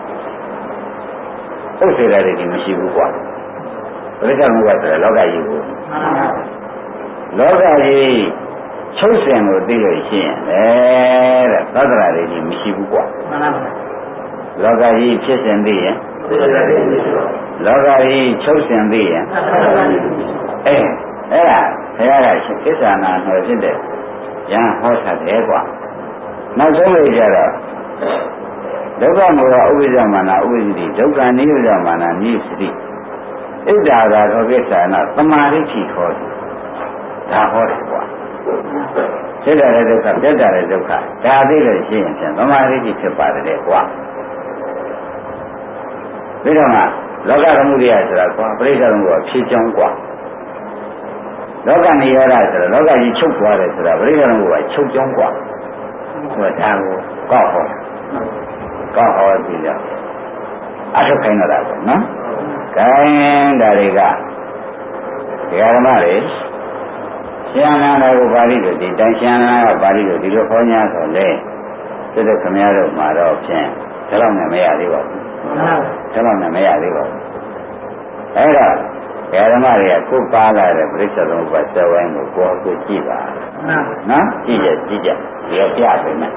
ဥစ္စေတာတွေမရှိဘူးကွာပရိစ္ဆေမှုကဆိုလောကကြီးကိုလောကကြီးချုပ်စဉ်ကိုသိလို့ရှိရင်တဲ့သတ္တရာတွေမရှိဘူးကွာလောကကြီးဖြစ်စဉ်သိရင်လောကကြီးချုပ်စဉ်သိရင်အဲ့ဒါဘုရားကကိစ္ဆာနာဟောဖြစ်တဲ့ယံဟောတာတယ်ကွာနောက်ဆုံးလေးကြတော့ဒုက္ခမောဟဥပ္ပဇ္ဇမာနဥပ္ပဇ္ဇတိဒုက္ခနိရောဓမာနနိစ္စတိဣဒ္ဓါသာသောကိစ္ဆာနာသမာဓိဋ္ဌိဟောဒါဟောတယ်ကွာစိတ်ဓာတ်ရဲ့ဒုက္ခပြတ်တာရဲ့ဒုက္ခဒါသိလို့ရှိရင်ဖြင့်သမာဓိဋ္ဌိဖြစ်ပါတယ်ကွာပြီးတော့မှလောကသမုဒယဆိုတာကွာပရိစ္ဆေသမုပ္ပါဖြည့်ချောင်းကွာလောကနိရောဓဆိုတော့လောကကြီးချုပ်သွားတယ်ဆိုတာပရိစ္ဆေသမုပ္ပါချုပ်ချောင်းကွာဆိုတာကိုကောက်ဟောကောက်ဟောပြီးတော့အထုတ်ခိုင်းတော့တာပေါ့နော်။ခိုင်းတာတွေကဓမ္မတွေရှင်အနန္ဒကိုပါဠိလိုဒီတိုင်းရှင်အနန္ဒကပါဠိလိုဒီလိုခေါ်ညာဆိုလေသူတို့ခမည်းတော်မှာတော့ဖြင့်ဒါတော့နဲ့မရသေးပါဘူး။ဒါတော့နဲ့မရသေးပါဘူး။အဲ့တော့ဓမ္မတွေကကိုပါလာတဲ့ပြိဿသမုပ္ပါသဝိုင်းကိုကိုကြည့်ပါနော်ကြည့်ကြဒီတော့ပြပေးမယ်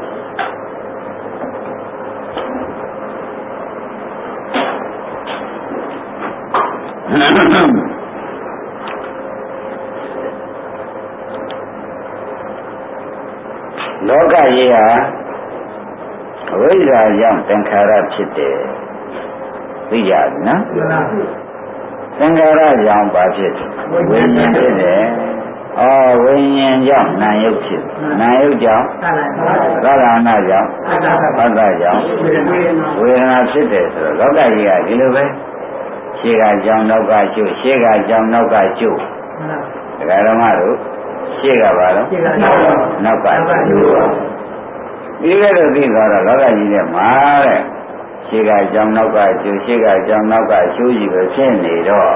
လောကကြီးဟာအဝိဇ္ဇာကြောင့်သင်္ခါရဖြစ်တယ်သိရနော်သင်္ခါရကြောင့်ဘာဖြစ်ဝိညာဉ်ဖြစ်တယ်ဝိညာဉ်ကြောင့်နာယုတ်ဖြစ်နာယုတ်ကြောင့်သရဏကြောင့်ပတ္တကြောင့်ဝေဒနာဖြစ်တယ်ဆိုတော့လောကကြီးကဒီလိုပဲရှေ့ကကြောင့်နောက်ကကျုပ်ရှေ့ကကြောင့်နောက်ကကျုပ်ဒကာဓမ္မတို့ရှေ့ကပါတော့နောက်ကကျုပ်ဒီလိုသိသွားတော့လောကကြီးထဲမှာတဲ့ရှေ့ကကြောင့်နောက်ကကျုပ်ရှေ့ကကြောင့်နောက်ကကျိုးကြီးပဲဖြစ်နေတော့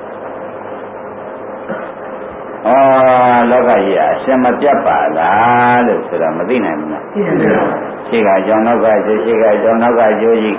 လောကကြီးအရှင်မပြတ်ပါလားလို့ဆိုတော့မသိနိုင်ဘူးလားသိတယ်ပါရှေ့ကကြောင့်နောက်ကကျိုးရှေ့ကကြောင့်နောက်ကကျိုးကြီး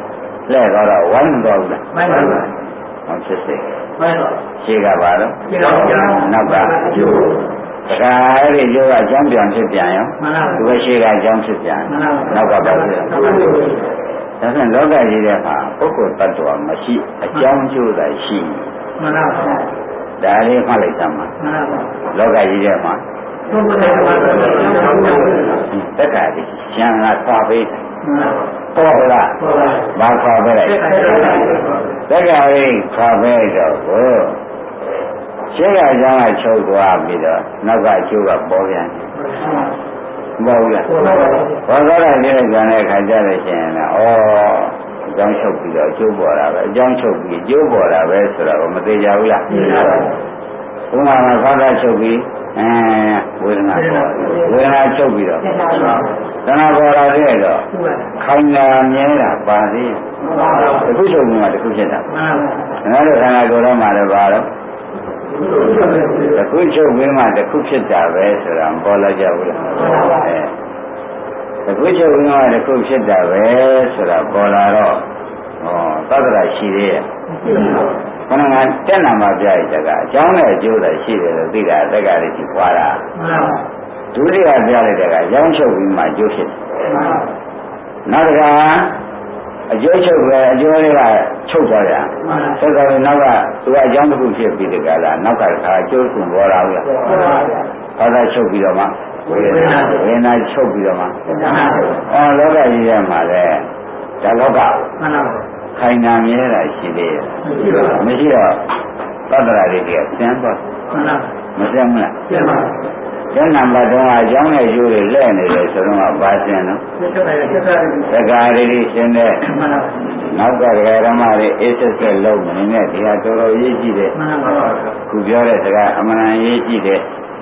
လဲတော့ဝိုင်းတော့ဘူးလားဝိုင်းပါပါဟောဖြစ်စေဝိုင်းပါရှေ့ကပါတော့ရှေ့ကပါနောက်ကကျိုးဒါကအဲ့ဒီကျိုးကအကြောင်းပြန်ဖြစ်ပြန်ရောမှန်ပါသူပဲရှေ့ကအကြောင်းဖြစ်ပြန်နောက်ကပါဖြစ်ဒါဖြင့်လောကကြီးတဲ့အခါပုဂ္ဂိုလ်တ attva မရှိအကြောင်းကျိုးသာရှိမှန်ပါဒါလေးမှတ်လိုက်သမှာမှန်ပါလောကကြီးတဲ့မှာပုဂ္ဂိုလ်တ attva တက္ကရာရှင်းကသွားပေးပေါ်လားဘာခေါ်ပဲလဲတက္ကရာခေါ်ပဲတော့ကိုရှေ့ကအကြောင်းကချုပ်သွားပြီးတော့နောက်ကအကျိုးကပေါ်ပြန်တယ်မဟုတ်လားဘောဂရကျတဲ့ကြံတဲ့ခါကြလို့ရှိရင်လည်းဩအကြောင်းချုပ်ပြီးတော့အကျိုးပေါ်တာပဲအကြောင်းချုပ်ပြီးအကျိုးပေါ်တာပဲဆိုတော့မသေးကြဘူးလားသိပါပါဘုရားမှာဘောဂရချုပ်ပြီးဝေဒနာပေါ်ဝေဒနာချုပ်ပြီးတော့သနာပေါ်လာတဲ့တော့ခိုင်နာမြဲတာပါသေးတခုချုပ်ပြီးမှတခုဖြစ်တာမှန်ပါဘူးခန္ဓာကိုယ်တော့မှလည်းပါတော့တခုချုပ်ပြီးမှတခုဖြစ်တာပဲဆိုတာမပေါ်လာကြဘူးလားတခုချုပ်ပြီးမှတခုဖြစ်တာပဲဆိုတာပေါ်လာတော့သတ္တရာရှိသေးရဲ့ခန္ဓာကတက်နာမှာပြရတဲ့ကအကြောင်းနဲ့အကျိုးသာရှိတယ်လို့သိတာတက္ကရာကြီးပွားတာဒုတိယပြလိုက်တဲ့ကအကြောင်းချုပ်ပြီးမှအကျိုးဖြစ်နောက်တစ်ခါအကျိုးချုပ်ပဲအကျိုးလေးကချုပ်သွားတယ်ဆက်သွားပြီးနောက်ကသူကအကြောင်းတစ်ခုဖြစ်ပြီးတကလားနောက်ကတစ်ခါအကျိုးကုန်ပေါ်လာဘူးလားဘာသာချုပ်ပြီးတော့မှဝေဒနာချုပ်ပြီးတော့မှလောကကြီးထဲမှာလဲဒါလောကခိုင်နာမြဲတာရှိသေးရဲ့မရှိတော့သတ္တရာတွေကဆင်းသွားမဆင်းဘူးလားဆင်းပါကျန်နံပါတ်3အကြောင်းနဲ့ကျိုးတွေလဲ့နေတယ်ဆိုတော့ဘာဆင်းနော်သက္ကာရီရှင်းတဲ့နောက်ကဒကာဓမ္မတွေအေးဆက်ဆက်လုံးနေနဲ့ဒီဟာတော်တော်ရေးကြည့်တဲ့ခုပြောတဲ့စကားအမှန်ရေးကြည့်တဲ့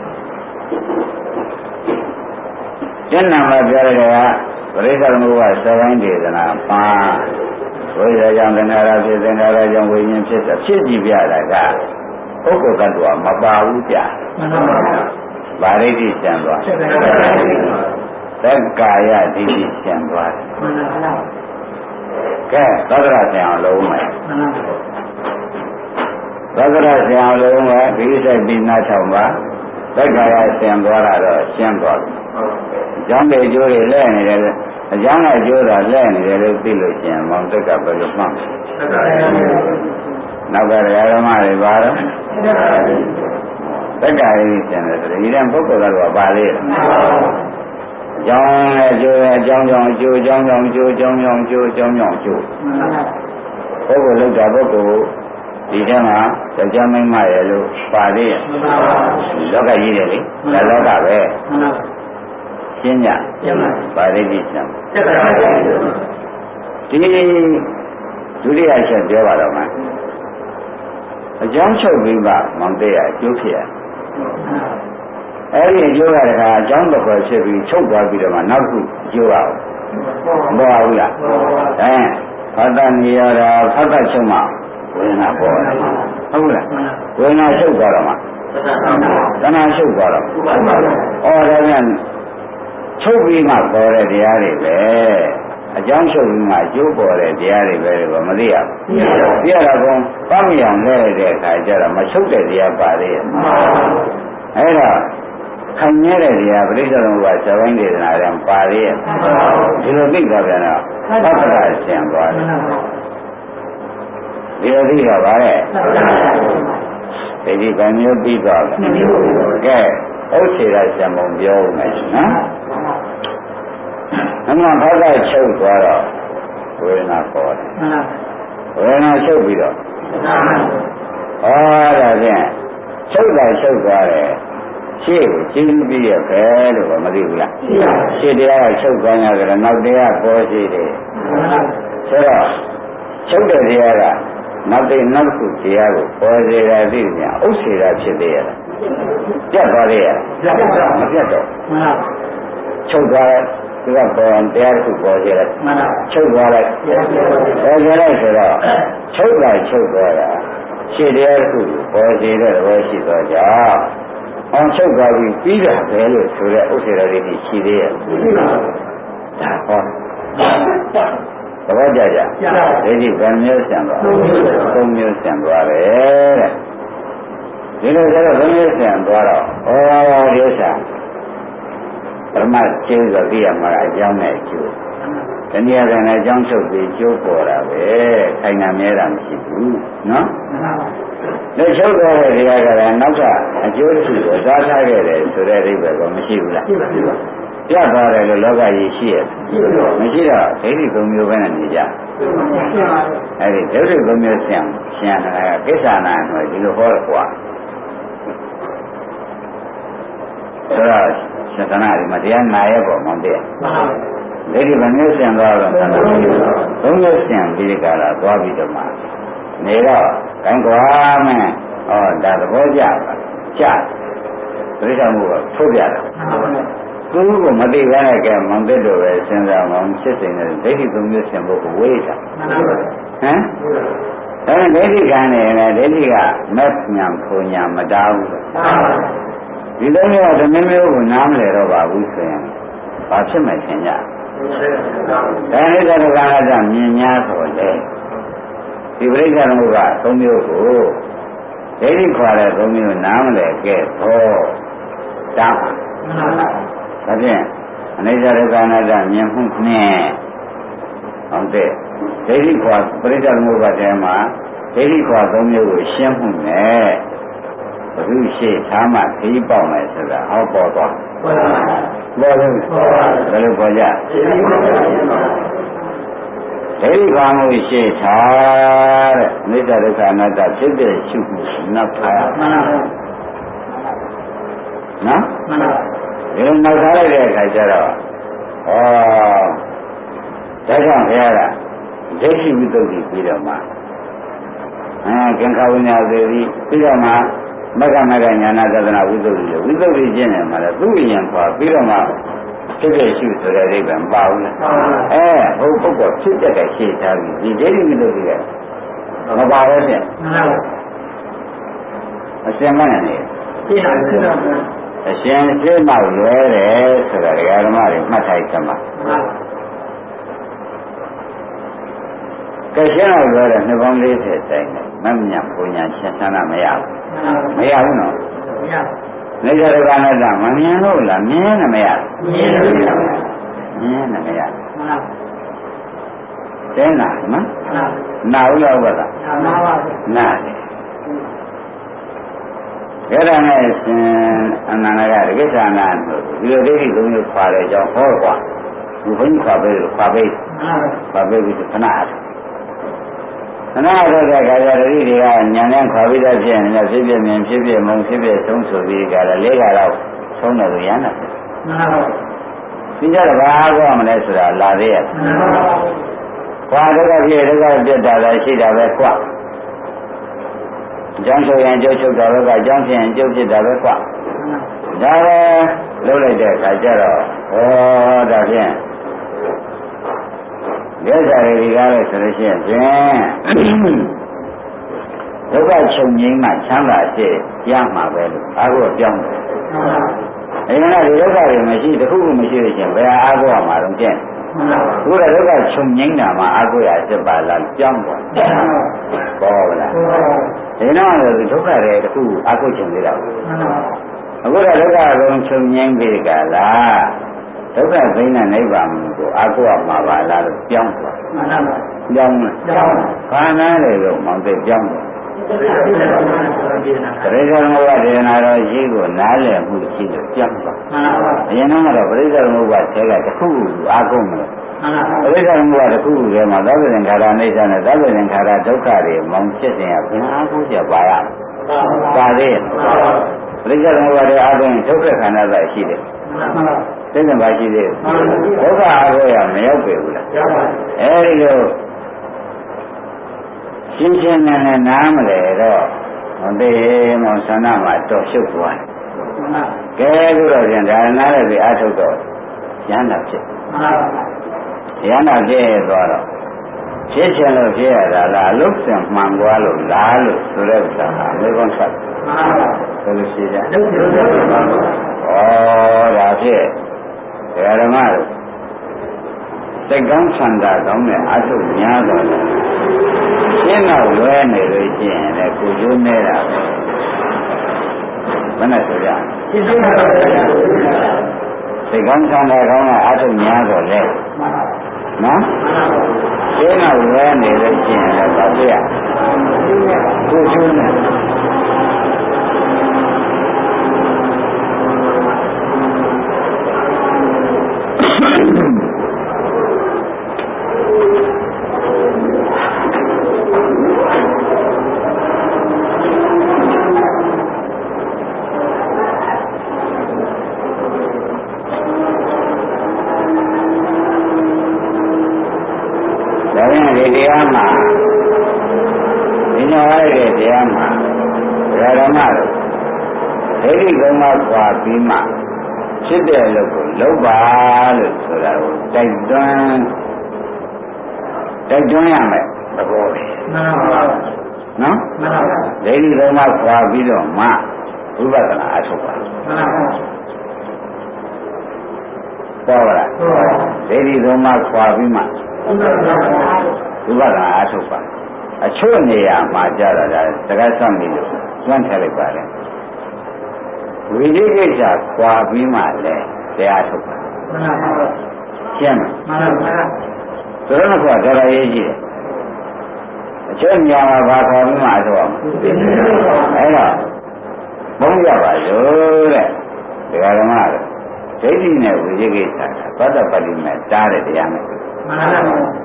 ကျန်နံပါတ်ပြောတဲ့ကပရိသတ်မှုကစပိုင်းဒေသနာပါဝိဇ္ဇာကြောင့်သင်္ခါရဖြစ်သင်္ခါရကြောင့်ဝိညာဉ်ဖြစ်ဖြစ်ကြည့်ပြတာကပုဂ္ဂိုလ်တ attva မပါဘူးကြာဗာရိတိကျန်သွားသက္ကာယဒိဋ္ဌိကျန်သွားကဲသဒ္ဒရာဆင်အောင်လုံးမယ်သဒ္ဒရာဆင်အောင်လုံးမယ်ဒီစိတ်ဒီနား6ပါသက္ကာယဆင်သွားတာတော့ရှင်းသွားပြီအကြောင်းတွေအကျိုးတွေလဲနေတယ်အကြောင်းနဲ့အကျိုးသာလဲနေတယ်လို့သိလို့ရှိရင်မောင်တက်ကဘယ်လိုမှန်းနောက်ကဓမ္မတွေပါတော့တက္ကရာကြီးကျန်တယ်ဆိုရင်ဒီတဲ့ပုဂ္ဂိုလ်ကတော့ပါလေအကြောင်းနဲ့အကျိုးအကြောင်းကြောင့်အကျိုးအကြောင်းကြောင့်အကျိုးအကြောင်းကြောင့်အကျိုးအကြောင်းကြောင့်အကျိုးပုဂ္ဂိုလ်လောက်တာပုဂ္ဂိုလ်ဒီထဲမှာကြောင်မင်းမရဲ့လို့ပါလေလောကကြီးတယ်လေဒါလောကပဲရှင်းကြပါဠိကြီးရှင်းဒီဒုတိယချက်ပြောပါတော့မယ်အကြောင်းချုပ်ပြီးမှမောင်တဲ့အကျိုးဖြစ်ရအဲ့ဒီအကျိုးကတခါအကြောင်းတစ်ခုဖြစ်ပြီးချုပ်သွားပြီးတော့မှနောက်တစ်ခုအကျိုးအောင်မပေါ်ဘူးလားဖတ်တနေရတာဖတ်တချုပ်မှဝေဒနာပေါ်တယ်ဟုတ်လားဝေဒနာချုပ်သွားတော့မှတဏှာချုပ်သွားတော့ဒါပြန်ချုပ်ပြီးမှပေါ်တဲ့တရားတွေပဲအကြောင်းချုပ်ပြီးမှအကျိုးပေါ်တဲ့တရားတွေပဲလို့မသိရဘူးသိရတာကပတ်မြောင်လဲတဲ့အခါကျတော့မချုပ်တဲ့တရားပါသေးရဲ့အဲ့တော့ခံရတဲ့တရားပြိဿလုံးကဇဝိုင်းဒေသနာတည်းပါသေးရဲ့ဒီလိုသိတော့ပြန်တော့သတ္တရာဆင်သွားတယ်ဒီလိုသိတော့ဗါတဲ့ဒီဗန်မျိုးပြီးတော့ကဲဥစ္စေရဇံပုံပြောမယ်နော်ဘာသာချုပ်သွားတော့ဝေဒနာပေါ်တယ်ဝေဒနာချုပ်ပြီးတော့ဒါဖြင့်ချုပ်သွားတယ်ရှေ့ကိုရှင်းပြီးရပဲလို့မသိဘူးလားရှေ့တရားကချုပ်သွားကြတယ်နောက်တရားပေါ်ရှိတယ်ဆိုတော့ချုပ်တဲ့တရားကနောက်ခုတရားကိုပေါ်စေတာသိညာဥစ္စေတာဖြစ်သေးရလားပြတ်သွားသေးရလားမပြတ်တော့ချုပ်သွားတယ်သူကပေါ်တရားတစ်ခုပေါ်ကြတယ်ချုပ်သွားလိုက်ပေါ်ကြလိုက်ဆိုတော့ချုပ်သွားတာရှေ့တရားတစ်ခုပေါ်ကြတဲ့သဘောရှိသွားကြအောင်ချုပ်သွားပြီးတာပဲလို့ဆိုတဲ့ဥစ္စေရတွေရှိသေးရဲ့ဒါဟောသဘောကျကြဒိဋ္ဌိဘယ်မျိုးဆင်သွားသုံးမျိုးဆင်သွားတယ်တဲ့ဒီလိုဆိုတော့သုံးမျိုးဆင်သွားတော့ဒီဥစ္စာပရမတ်ကျိုးဆိုသိရမှာအကြောင်းနဲ့ကျိုးတနည်းအားဖြင့်အကြောင်းချုပ်ပြီးကျိုးပေါ်တာပဲခိုင်ငံမြဲတာမရှိဘူးနော်လက်ချုပ်သွားတဲ့တရားကလည်းနောက်ကအကျိုးရှိကိုစားထားခဲ့တယ်ဆိုတဲ့အိဗယ်ကမရှိဘူးလားပြတ်သွားတယ်လို့လောကကြီးရှိရမရှိတော့ဒိဋ္ဌိသုံးမျိုးပဲနေကြအဲဒီဒိဋ္ဌိသုံးမျိုးဆင်ရှင်းတာကကိစ္ဆာနာဟိုဒီလိုဟောတော့ကွာဆိုတော့သတ္တနာဒီမှာတရားနာရဲ့ပေါ့မဟုတ်တဲ့ဒိဋ္ဌိဘယ်မျိုးဆင်သွားတော့သတ္တနာသုံးမျိုးဆင်ပြီးဒီကလာသွားပြီးတော့မှနေတော့ကံကွာမယ်ဒါသဘောကျပါကျပြိဿမှုကထုတ်ပြတာသူ့ကိုမသိဘဲနဲ့ကဲမောင်တက်တို့ပဲစဉ်းစားမောင်ဖြစ်စိမ့်တယ်ဒိဋ္ဌိသုံးမျိုးဆင်ဖို့ဝေးတာဟမ်ဒါနဲ့ဒိဋ္ဌိကံနေတယ်ဒိဋ္ဌိကမက်ညာဖုန်ညာမတားဘူးဒီလိုမျိုးဓမ္မမျိုးကိုနားမလည်တော့ပါဘူးဆိုရင်ဘာဖြစ်မှထင်ကြဒါနိစ္စဒုက္ခအနတ္တမြင်များဆိုလေဒီပရိစ္ဆေသမုပ္ပါသုံးမျိုးကိုဒိဋ္ဌိခေါ်တဲ့သုံးမျိုးနားမလည်ခဲ့တော့တားဒါဖြင့်အနိစ္စဒုက္ခအနတ္တမြင်မှုနဲ့ဟုတ်တဲ့ဒိဋ္ဌိခေါ်ပရိစ္ဆေသမုပ္ပါတဲမှာဒိဋ္ဌိခေါ်သုံးမျိုးကိုရှင်းမှုနဲ့ဘုသူရှိသားမှခရီးပေါက်မယ်ဆိုတာဟောပေါ်သွားပေါ်လို့ဘယ်လိုပေါ်ကြဒိဋ္ဌိခေါ်မှုရှိသားတဲ့အနိစ္စဒုက္ခအနတ္တဖြစ်တဲ့ရှုမှုနောက်ထားရနော်ဒီလိုနောက်ထားလိုက်တဲ့အခါကျတော့ဒါကြောင့်ဘုရားကဒိဋ္ဌိဝိသုဒ္ဓိပြီးတော့မှကင်္ခဝိညာသေပြီးတော့မှမဂ္ဂမဂ္ဂညာနာသဒ္ဒနာဝိသုဒ္ဓိဝိသုဒ္ဓိကျင့်တယ်မှာလဲသူ့ဉာဏ်ခေါ်ပြီးတော့မှဖြစ်တဲ့ရှုဆိုတဲ့အိဗယ်မပါဘူးလားဟိုပုဂ္ဂိုလ်ဖြစ်တဲ့ရှေ့ထားပြီးဒီဒိဋ္ဌိဝိသုဒ္ဓိကမပါပဲဖြင့်အရှင်မနဲ့နေအရှင်ရှင်းမှလွဲတယ်ဆိုတာဓမ္မတွေမှတ်ထိုက်သမှာကဲရှင်းတော့လွဲတယ်နှစ်ပေါင်း40တိုင်တယ်မမြတ်ဘုညာရှင်းသနာမရဘူးမရဘူးနော်မရနိစ္စဒုက္ခအနတ္တမမြင်လို့လားမြင်နေမရမြင်နေမရတဲနာမနာဘူးလားဘုရားနာပါဘူးနာတယ်ဒါနဲ့ရှင်အနန္ဒကဒိဋ္ဌာနာတို့ဒီလိုဒိဋ္ဌိသုံးမျိုးခွာတဲ့အကြောင်းဟောကွာဒီဘုန်းကြီးခွာပေးလို့ခွာပေးပြီးခဏခဏတော့တဲ့ခါကျတော့ဒီတွေကညာနဲ့ခွာပြီးတော့ဖြစ်နေတယ်ဖြစ်ဖြစ်မြင်ဖြစ်ဖြစ်မုံဖြစ်ဖြစ်သုံးဆိုပြီးကြတယ်၄ခါတော့သုံးတယ်လို့ရမ်းတယ်ဒီကြတော့ဘာကောမလဲဆိုတာလာသေးရဲ့ခွာတော့ဖြစ်ဒုက္ခပြတ်တာလည်းရှိတာပဲကွာအကြောင်းချုပ်ရင်ကျုပ်ချုပ်တာပဲကအကြောင်းဖြစ်ရင်ကျုပ်ဖြစ်တာပဲကွာဒါပဲလုပ်လိုက်တဲ့အခါကျတော့ဒါဖြင့်ဒုက္ခတွေကားလို့ဆိုလို့ရှိရင်ဒုက္ခချုပ်ငြိမ်းမှချမ်းသာစေရမှာပဲလို့အားကိုပြောင်းတယ်။အဲဒီကဒီဒုက္ခတွေမရှိတခုခုမရှိလို့ရှိရင်ဘယ်အားကိုမှတော့ကျင့်။ဘုရားဒုက္ခချုပ်ငြိမ်းတာမှအားကိုရစစ်ပါလားပြောင်းသွား။ပေါ်လား။ဒီနောက်တော့ဒုက္ခတွေတခုအားကိုချုပ်နေတာဘူး။အခုတော့ဒုက္ခကုန်ချုပ်ငြိမ်းပြီကလားဒုက္ခသိမ်းတဲ့နိဗ္ဗာန်ကိုအားကိုးရမှာပါလားလို့ပြောင်းသွားပြောင်းလားခန္ဓာတွေကိုမောင်သိပြောင်းသွားပရိစ္ဆေသမုပ္ပါဒေနာတော်ရှိကိုနားလည်မှုရှိလို့ပြောင်းသွားအရင်ကတော့ပရိစ္ဆေသမုပ္ပါဆဲကတခုခုအားကိုးမလို့ပရိစ္ဆေသမုပ္ပါတခုခုထဲမှာသဗ္ဗသင်္ခါရအိဋ္ဌာနဲ့သဗ္ဗသင်္ခါရဒုက္ခတွေမောင်ဖြစ်တဲ့ဘယ်အားကိုးကြပါရပါသေးပရိစ္ဆေသမုပ္ပါတွေအားကိုးရင်ဒုက္ခခန္ဓာသာရှိတယ်သိတဲ့ဘာရှိသေးဒုက္ခအားကိုရမရောက်ပြီဘူးလားအဲဒီလိုရှင်းရှင်းနဲ့နားမလဲတော့ဟိုတေမောဆန္ဒမှာတော်ရှုပ်သွားတယ်ကဲဆိုတော့ပြန်ဒါနားလည်းပြီးအားထုတ်တော့ရဟန္တာဖြစ်ရဟန္တာဖြစ်သွားတော့ဖြစ်ချင်လို့ဖြစ်ရတာလားအလုတ်စံမှန်သွားလို့လားလို့ဆိုတဲ့ဥစ္စာဟာအမေကောင်းဆက်ဆိုလို့ရှိကြဒါဖြစ်ဓမ္မတို့စိတ်ကောင်းဆန္ဒကောင်းတဲ့အထုများတော့ရှင်းတော့လွဲနေလို့ရှိရင်လည်းကိုကျိုးနေတာပဲဘယ်နဲ့ဆိုကြစိတ်ကောင်းဆန္ဒကောင်းတဲ့အထုများတော့လေနော်ရှင်းတော့လွဲနေလို့ရှိရင်လည်းဘာဖြစ်ရကိုကျိုးနေပြီးမှဖြစ်တဲ့အလုပ်ကိုလုပ်ပါလို့ဆိုတာကိုတိုက်တွန်းရမယ်သဘောပဲမှန်ပါပါနော်မှန်ပါပါဒိဋ္ဌိသုံးပါးခွာပြီးတော့မှဝိပဿနာအထုတ်ပါမှန်ပါပါပေါ်လာဒိဋ္ဌိသုံးပါးခွာပြီးမှဝိပဿနာအထုတ်ပါအချို့နေရာမှာကြတာဒါတက္ကသမိလို့ကျွမ်းထည့်လိုက်ပါလေဝိသိကိစ္စခွာပြီးမှလည်းတရားထုတ်ပါမှန်ပါပါရှင်းမလားမှန်ပါပါဆိုတော့ခွာတရားရေးကြည့်တယ်အချို့နေရာမှာဘာခွာပြီးမှထုတ်အောင်အဲ့တော့ဘုန်းရပါလို့တဲ့တရားဓမ္မတွေဒိဋ္ဌိနဲ့ဝိသိကိစ္စကသောတပတိမဲ့တားတဲ့တရားမဲ့မှန်ပါပါ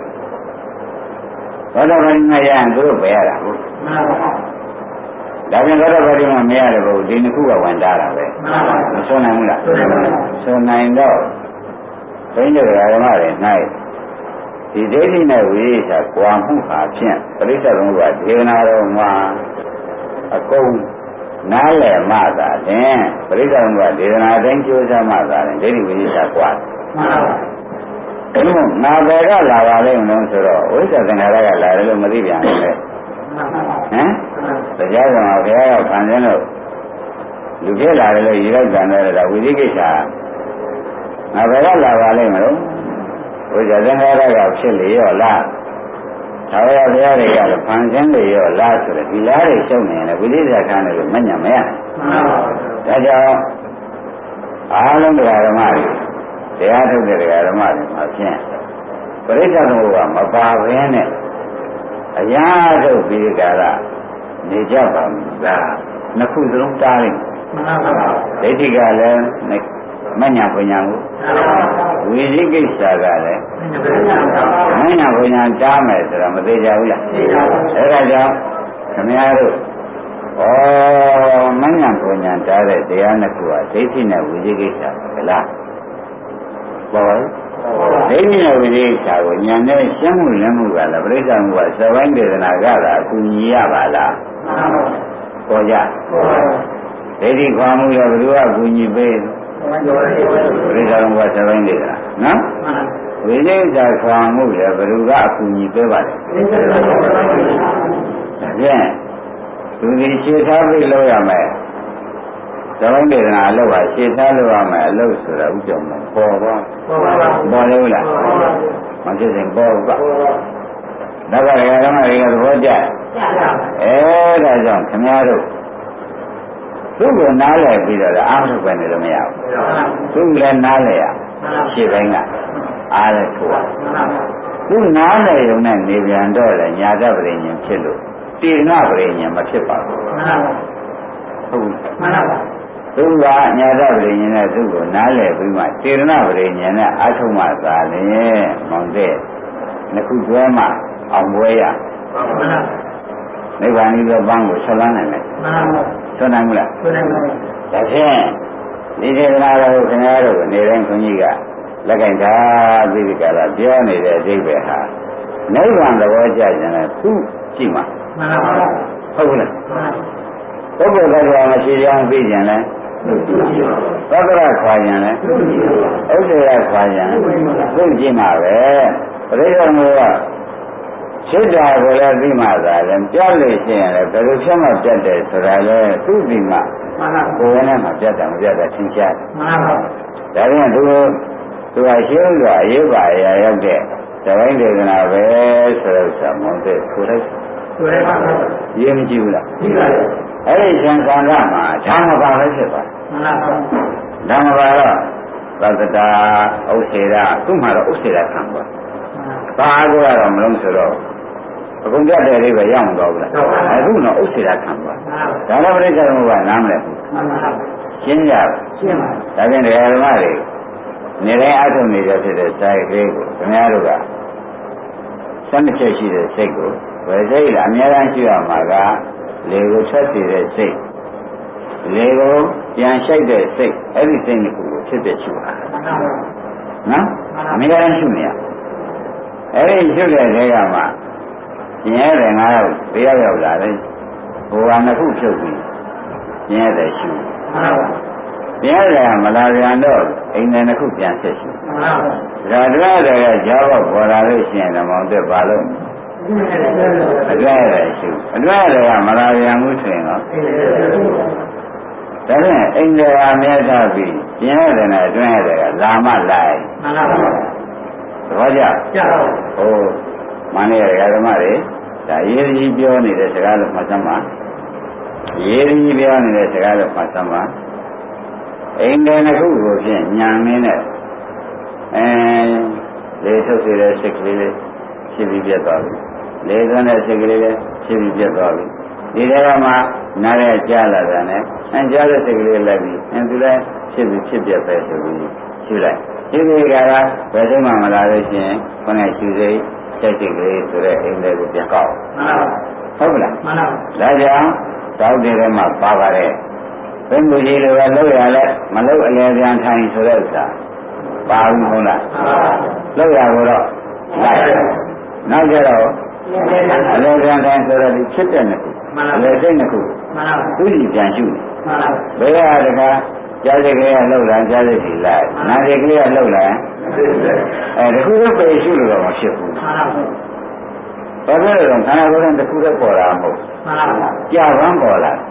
သောတပတိမဲ့ရရင်သူတို့ပဲရတာဟုတ်မှန်ပါပါဒါပြန်သောတပတိမဲ့မရတယ်ဘုဒီနှစ်ခုကဝန်တားတာပဲမဆွနိုင်ဘူးလားဆွနိုင်တော့ဘုန်းကြီးတရားဓမ္မတွေ၌ဒီဒိဋ္ဌိနဲ့ဝိသိကိစ္စကွာမှုဟာဖြင့်ပရိစ္ဆေသုံးခုကဒေနာတော်မှာအကုန်နားလည်မှသာတင်ပရိစ္ဆေသုံးခုကဒေနာတိုင်းကျိုးစားမှသာတင်ဒိဋ္ဌိဝိသိကိစ္စကွာမှန်ပါပါအဲ့လိုငါဘယ်ကလာပါလိမ့်မလို့ဆိုတော့ဝိသသင်္ခါရကလာတယ်လို့မသိပြန်ဘူးလေဟမ်တရားတော်မှာဘုရားကခံခြင်းလို့လူဖြစ်လာတယ်လို့ရည်လိုက်ပြန်တယ်ဒါဝိသိကိစ္စငါဘယ်ကလာပါလိမ့်မလို့ဝိသသင်္ခါရကဖြစ်လေရောလားသာဝရဘုရားတွေကလည်းခံခြင်းလေရောလားဆိုတော့ဒီလားတွေရှုံနေရင်ဝိသိကိစ္စခံတယ်လို့မညံ့မရဒါကြောင့်အားလုံးတရားဓမ္မတွေတရားထုတ်တဲ့တရားဓမ္မတွေမှာဖြင့်ပရိစ္ဆေသမုပ္ပါမပါဘဲနဲ့အရာထုတ်ပြီးကြတာနေကြပါလားနှစ်ခုစလုံးတားလိုက်မှန်ပါပါဒိဋ္ဌိကလည်းမညာပညာကိုဝိသိကိစ္စကလည်းမညာပညာတားမယ်ဆိုတာမသေးကြဘူးလားသိပါပါအဲဒါကြောင့်ခင်ဗျားတို့မညာပညာတားတဲ့တရားနှစ်ခုဟာဒိဋ္ဌိနဲ့ဝိသိကိစ္စပဲလားပေါ်ဒိဋ္ဌိနဲ့ဝိသိကိစ္စကိုဉာဏ်နဲ့ရှင်းမှုလင်းမှုကလည်းပြိဿမှုကသဝိုင်းဒေသနာကသာအကူညီရပါလားပေါ်ကြဒိဋ္ဌိခွာမှုလည်းဘယ်သူကအကူညီပေးပြိဿမှုကသဝိုင်းဒေသနာနော်ဝိသိကိစ္စခွာမှုလည်းဘယ်သူကအကူညီပေးပါလဲဒါဖြင့်သူဒီရှင်းထားပြီးလို့ရမယ်သဝိုင်းဒေသနာအလုပ်ဟာရှင်းထားလို့ရမယ်အလုပ်ဆိုတာဥကြုံမှာပေါ်သွားပေါ်လေဘူးလားမဖြစ်ရင်ပေါ်ပါဒါကလည်းဓမ္မတွေကသဘောကျဒါကြောင့်ခင်ဗျားတို့သူ့ကိုနားလည်ပြီးတော့အားထုတ်ပဲနေလို့မရဘူးသူလည်းနားလည်ရရှင်းတိုင်းကအားလည်းထိုးသူနားလည်ရုံနဲ့နေပြန်တော့လေညာတပရိညာဖြစ်လို့တိဏပရိညာမဖြစ်ပါဘူးဟုတ်မှန်ပါပါသူကညာတပရိညာနဲ့သူ့ကိုနားလည်ပြီးမှတိဏပရိညာနဲ့အားထုတ်မှသာလေမောင်တဲ့နှစ်ခုတွဲမှအောင်ပွဲရမှန်ပါနိဗ္ဗာန်ဤသောဘန်းကိုဆက်လန်းနိုင်မယ်မှန်ပါဆွနိုင်မလားဆွနိုင်ပါဘူးဒါဖြင့်ဒီဒေသနာတော်ခင်ဗျားတို့နေတိုင်းခွန်ကြီးကလက်ကင်ထားပြီးဒီကလာပြောနေတဲ့အဓိပ္ပာယ်ဟာနိဗ္ဗာန်သဘောကျခြင်းနဲ့သူကြည့်မှာမှန်ပါဘူးဟုတ်လားပုဂ္ဂိုလ်တရားမရှိအောင်ပြီးခြင်းလဲသက္ကရခွာခြင်းလဲဥစ္စေရခွာခြင်းသူကြည့်မှာပဲပရိသေမေကစိတ်ဓာတ်ကိုလည်းသိမှသာလည်းပြတ်လို့ရှိရင်လည်းဘယ်လိုဖြစ်မှပြတ်တယ်ဆိုတာလဲသူ့ဒီမှာကိုယ်နဲ့မှပြတ်တာမပြတ်တာသင်ရှားတယ်မှန်ပါဒါပြန်သူသူကရှင်းလို့အရေးပါအရာရောက်တဲ့သဘိုင်းဒေသနာပဲဆိုတော့ဆံမောင်းတဲ့ဆိုလိုက်ရေးမကြည့်ဘူးလားကြည့်ပါရဲ့အဲ့ဒီသံဃာကမှာဓမ္မပါပဲဖြစ်ပါဓမ္မပါတော့သတ္တတာဥစ္စေရသူ့မှာတော့ဥစ္စေရခံပါဘာကိုကတော့မလုံးဆိုတော့အကုန်ပြတဲ့လေးပဲရောက်မသွားဘူးလားအခုတော့ဥစ္စေရခံပါဒါလည်းပြိဿသမုပ္ပါနားမလဲဘူးရှင်းကြပါရှင်းပါဒါပြန်ဓမ္မတွေနေတိုင်းအထုံနေကြဖြစ်တဲ့စာရိတ်ကလေးကိုခင်ဗျားတို့ကစမ်းချက်ရှိတဲ့စိတ်ကိုဝယ်စိတ်လားအများအားရှိရမှာကလေကိုဆက်တည်တဲ့စိတ်လေကိုပြန်ရှိုက်တဲ့စိတ်အဲ့ဒီစိတ်ကိုဖြစ်တဲ့ရှိပါနော်အများအားရှိနေရအဲ့ဒီရှိတဲ့နေရာမှာကျင်ရတယ်ငါတို့တရားရောက်လာတယ်ဘဝနှစ်ခုဖြုတ်ပြီးကျင်ရတယ်ရှိပြန်ရတယ်မလာပြန်တော့အိမ်ထဲတစ်ခုပြန်ဆက်ရှိဒါတရားတွေကကြားတော့ပေါ်လာလို့ရှိရင်ဓမ္မတက်ပါလို့အတွက်ရတယ်ရှိအတွက်တွေကမလာပြန်ဘူးဆိုရင်တော့ဒါနဲ့အိမ်ထဲအမြဲထားပြီးပြန်ရတယ်နဲ့အတွင်းရတယ်ကလာမလိုက်မှန်ပါပါသဘောကျဟိုမန္တလေးဓမ္မတွေဒါရေးကြီးပြောနေတဲ့စကားလို့မှတ်သမ်းပါရေးကြီးပြောနေတဲ့စကားလို့မှတ်သမ်းပါအိမ်ထဲတစ်ခုကိုဖြင့်ညံမင်းနဲ့လေထုတ်စေတဲ့စိတ်ကလေးလေးဖြစ်ပြီးပြတ်သွားပြီလေသွန်းတဲ့စိတ်ကလေးလေးဖြစ်ပြီးပြတ်သွားပြီဒီထဲမှာနားရကြားလာတာနဲ့ကြားတဲ့စိတ်ကလေးလိုက်ပြီးသူလည်းဖြစ်ပြီးဖြစ်ပြတ်ပဲဆိုပြီးရှင်းလိုက်ဒီလိုကဘယ်စိတ်မှမလာလို့ရှိရင်ခေါင်းနဲ့ရှူစိတ်စိတ်ကလေးဆိုတဲ့အိမ်လေးကိုပြန်ကောက်ဟုတ်ကလားမှန်ပါဒါကြောင့်တောက်တဲ့ထဲမှာပါပါတယ်ဘယ်လိုကြီးလိုပဲလုပ်ရလဲမလုပ်အလဲပြန်ထိုင်ဆိုတဲ့ဥစ္စာပါဘူးဟုတ်လားလုပ်ရကိုတော့လိုက်နောက်ကြတော့အလဲပြန်ထိုင်ဆိုတော့ဒီဖြစ်တဲ့နှစ်ခုအလဲစိတ်နှစ်ခုသူကြီးပြန်ရှုဘယ်ရတကားကြားစိတ်ကလေးကလှုပ်လာကြားစိတ်ကြီးလိုက်နာစိတ်ကလေးကလှုပ်လာဒီခုတော့ပဲရှုလို့တော့မဖြစ်ဘူးဘာဖြစ်လို့လဲခန္ဓာကိုယ်နဲ့တစ်ခုတည်းပေါ်လာမဟုတ်ကြာပန်းပေါ်လာ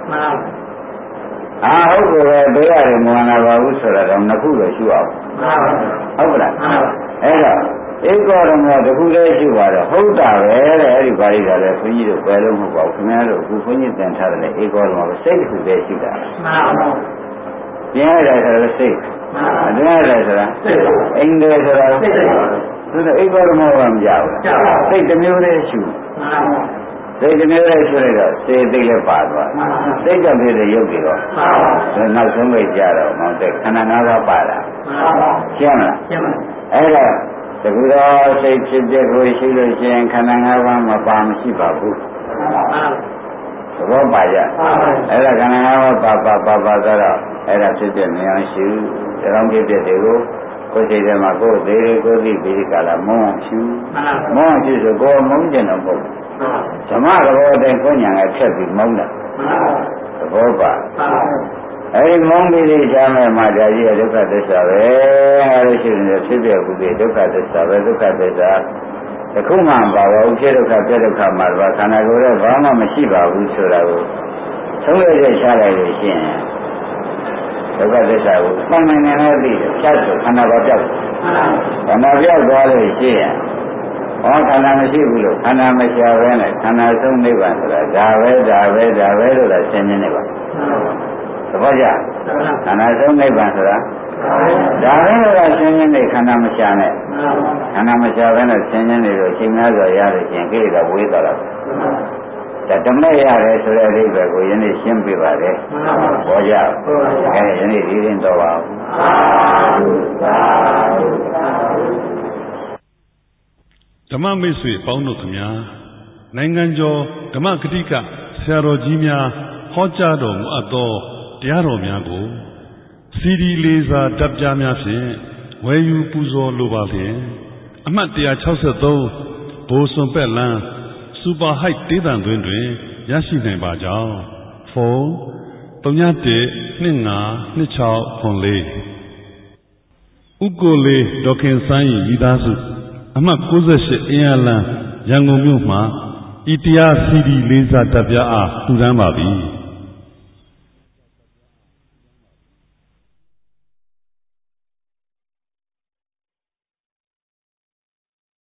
ဟုတ်ကဲ့ဘေးရတယ်မဝင်လာပါဘူးဆိုတော့နှစ်ခုတော့ရှုအောင်ဟုတ်ကလားအဲ့တော့ဧကောရမောတစ်ခုတည်းရှုပါတော့ဟုတ်တာပဲတဲ့အဲ့ဒီပါဠိကလည်းခွန်ကြီးတို့ပဲလို့မဟုတ်ပါဘူးခင်ဗျားတို့အခုခွန်ကြီးသင်ထားတယ်ဧကောရမောစိတ်တစ်ခုတည်းရှုတာမှန်ပါဘူးကျင်းရတယ်ဆိုတော့စိတ်အတွင်းရတယ်ဆိုတာအိမ်တယ်ဆိုတာစိတ်ဆိုတော့ဧကောရမောကမကြောက်ဘူးစိတ်တစ်မျိုးတည်းရှုစိတ်တစ်မျိုးတည်းရှုလိုက်တော့စိတ်သိလည်းပါသွားစိတ်ကြောင့်ဖြစ်တဲ့ရုပ်တွေတော့နောက်ဆုံးပဲကြတော့မောင်တဲ့ခန္ဓာ၅ပါးပါတာရှင်းမလားရှင်းပါအဲ့တော့တကူတော်စိတ်ဖြစ်တဲ့ကိုရှိလို့ရှိရင်ခန္ဓာ၅ပါးမပါမရှိပါဘူးသဘောပါကြအဲ့ဒါခန္ဓာ၅ပါးပါဆိုတော့အဲ့ဒါဖြစ်တဲ့ဉာဏ်ရှိတောင်းဖြစ်တဲ့တွေကိုကိုယ်စိတ်ထဲမှာကိုယ်သေးသေးကိုယ်သိပြီးကြလားမုန်းရှုမုန်းရှုဆိုကိုယ်မုန်းကြတယ်မဟုတ်ဓမ္မသဘောတည်းကိုညာကဖြတ်ပြီးမုန်းတာသဘောပါအဲဒီမုန်းပြီးရှားမဲ့မှာဒါကြီးဒုက္ခသစ္စာပဲအဲလိုရှိနေဖြစ်ပြခုပြီးဒုက္ခသစ္စာပဲဒုက္ခသစ္စာတခုမှမပါဘူးဖြစ်ဒုက္ခပြဒုက္ခမှာတော့ခန္ဓာကိုယ်ရဲ့ဘာမှမရှိပါဘူးဆိုတာကိုသုံးရတဲ့ရှားလိုက်လို့ရှိရင်ဒုက္ခသစ္စာကိုမှန်မှန်နဲ့သိတယ်ဖြတ်ဆိုခန္ဓာဘာပြောက်ခန္ဓာပြောက်သွားလို့ရှိရင်ခန္ဓာမရှိဘူးလို့ခန္ဓာမရှာပဲနဲ့ခန္ဓာဆုံးနိဗ္ဗာန်ဆိုတာဒါပဲလို့လည်းရှင်းနေပါသဘောကျခန္ဓာဆုံးနိဗ္ဗာန်ဆိုတာဒါပဲလို့ရှင်းနေခန္ဓာမရှာနဲ့ခန္ဓာမရှာပဲနဲ့ရှင်းနေလို့ချိန်များစွာရလို့ရှင်ကိလေသာဝေးသွားတာဒါဓမ္မရတယ်ဆိုတဲ့အဓိပ္ပာယ်ကိုယနေ့ရှင်းပြပါတယ်ဘောကြယနေ့ဒီရင်တော့ပါဓမ္မမိတ်ဆွေပေါင်းတို့ခင်ဗျာနိုင်ငံကျော်ဓမ္မဂတိကဆရာတော်ကြီးများဟောကြားတော်မူအပ်သောတရားတော်များကိုစီဒီလေးစာတပ်ပြားများဖြင့်ဝယ်ယူပူဇော်လိုပါလျင်အမှတ်163ဘိုးစွန်ပက်လန်းစူပါဟိုက်တေးသံတွင်ရရှိနိုင်ပါကြောင်းဖုန်း3125264ဥကိုလေးဒေါခင်စန်းဤသားစုအမှတ်68အင်းအလန်းရန်ကုန်မြို့မှာဤတရားစီဒီလေးစာတပ်ပြားအားထူထမ်းပါပြီ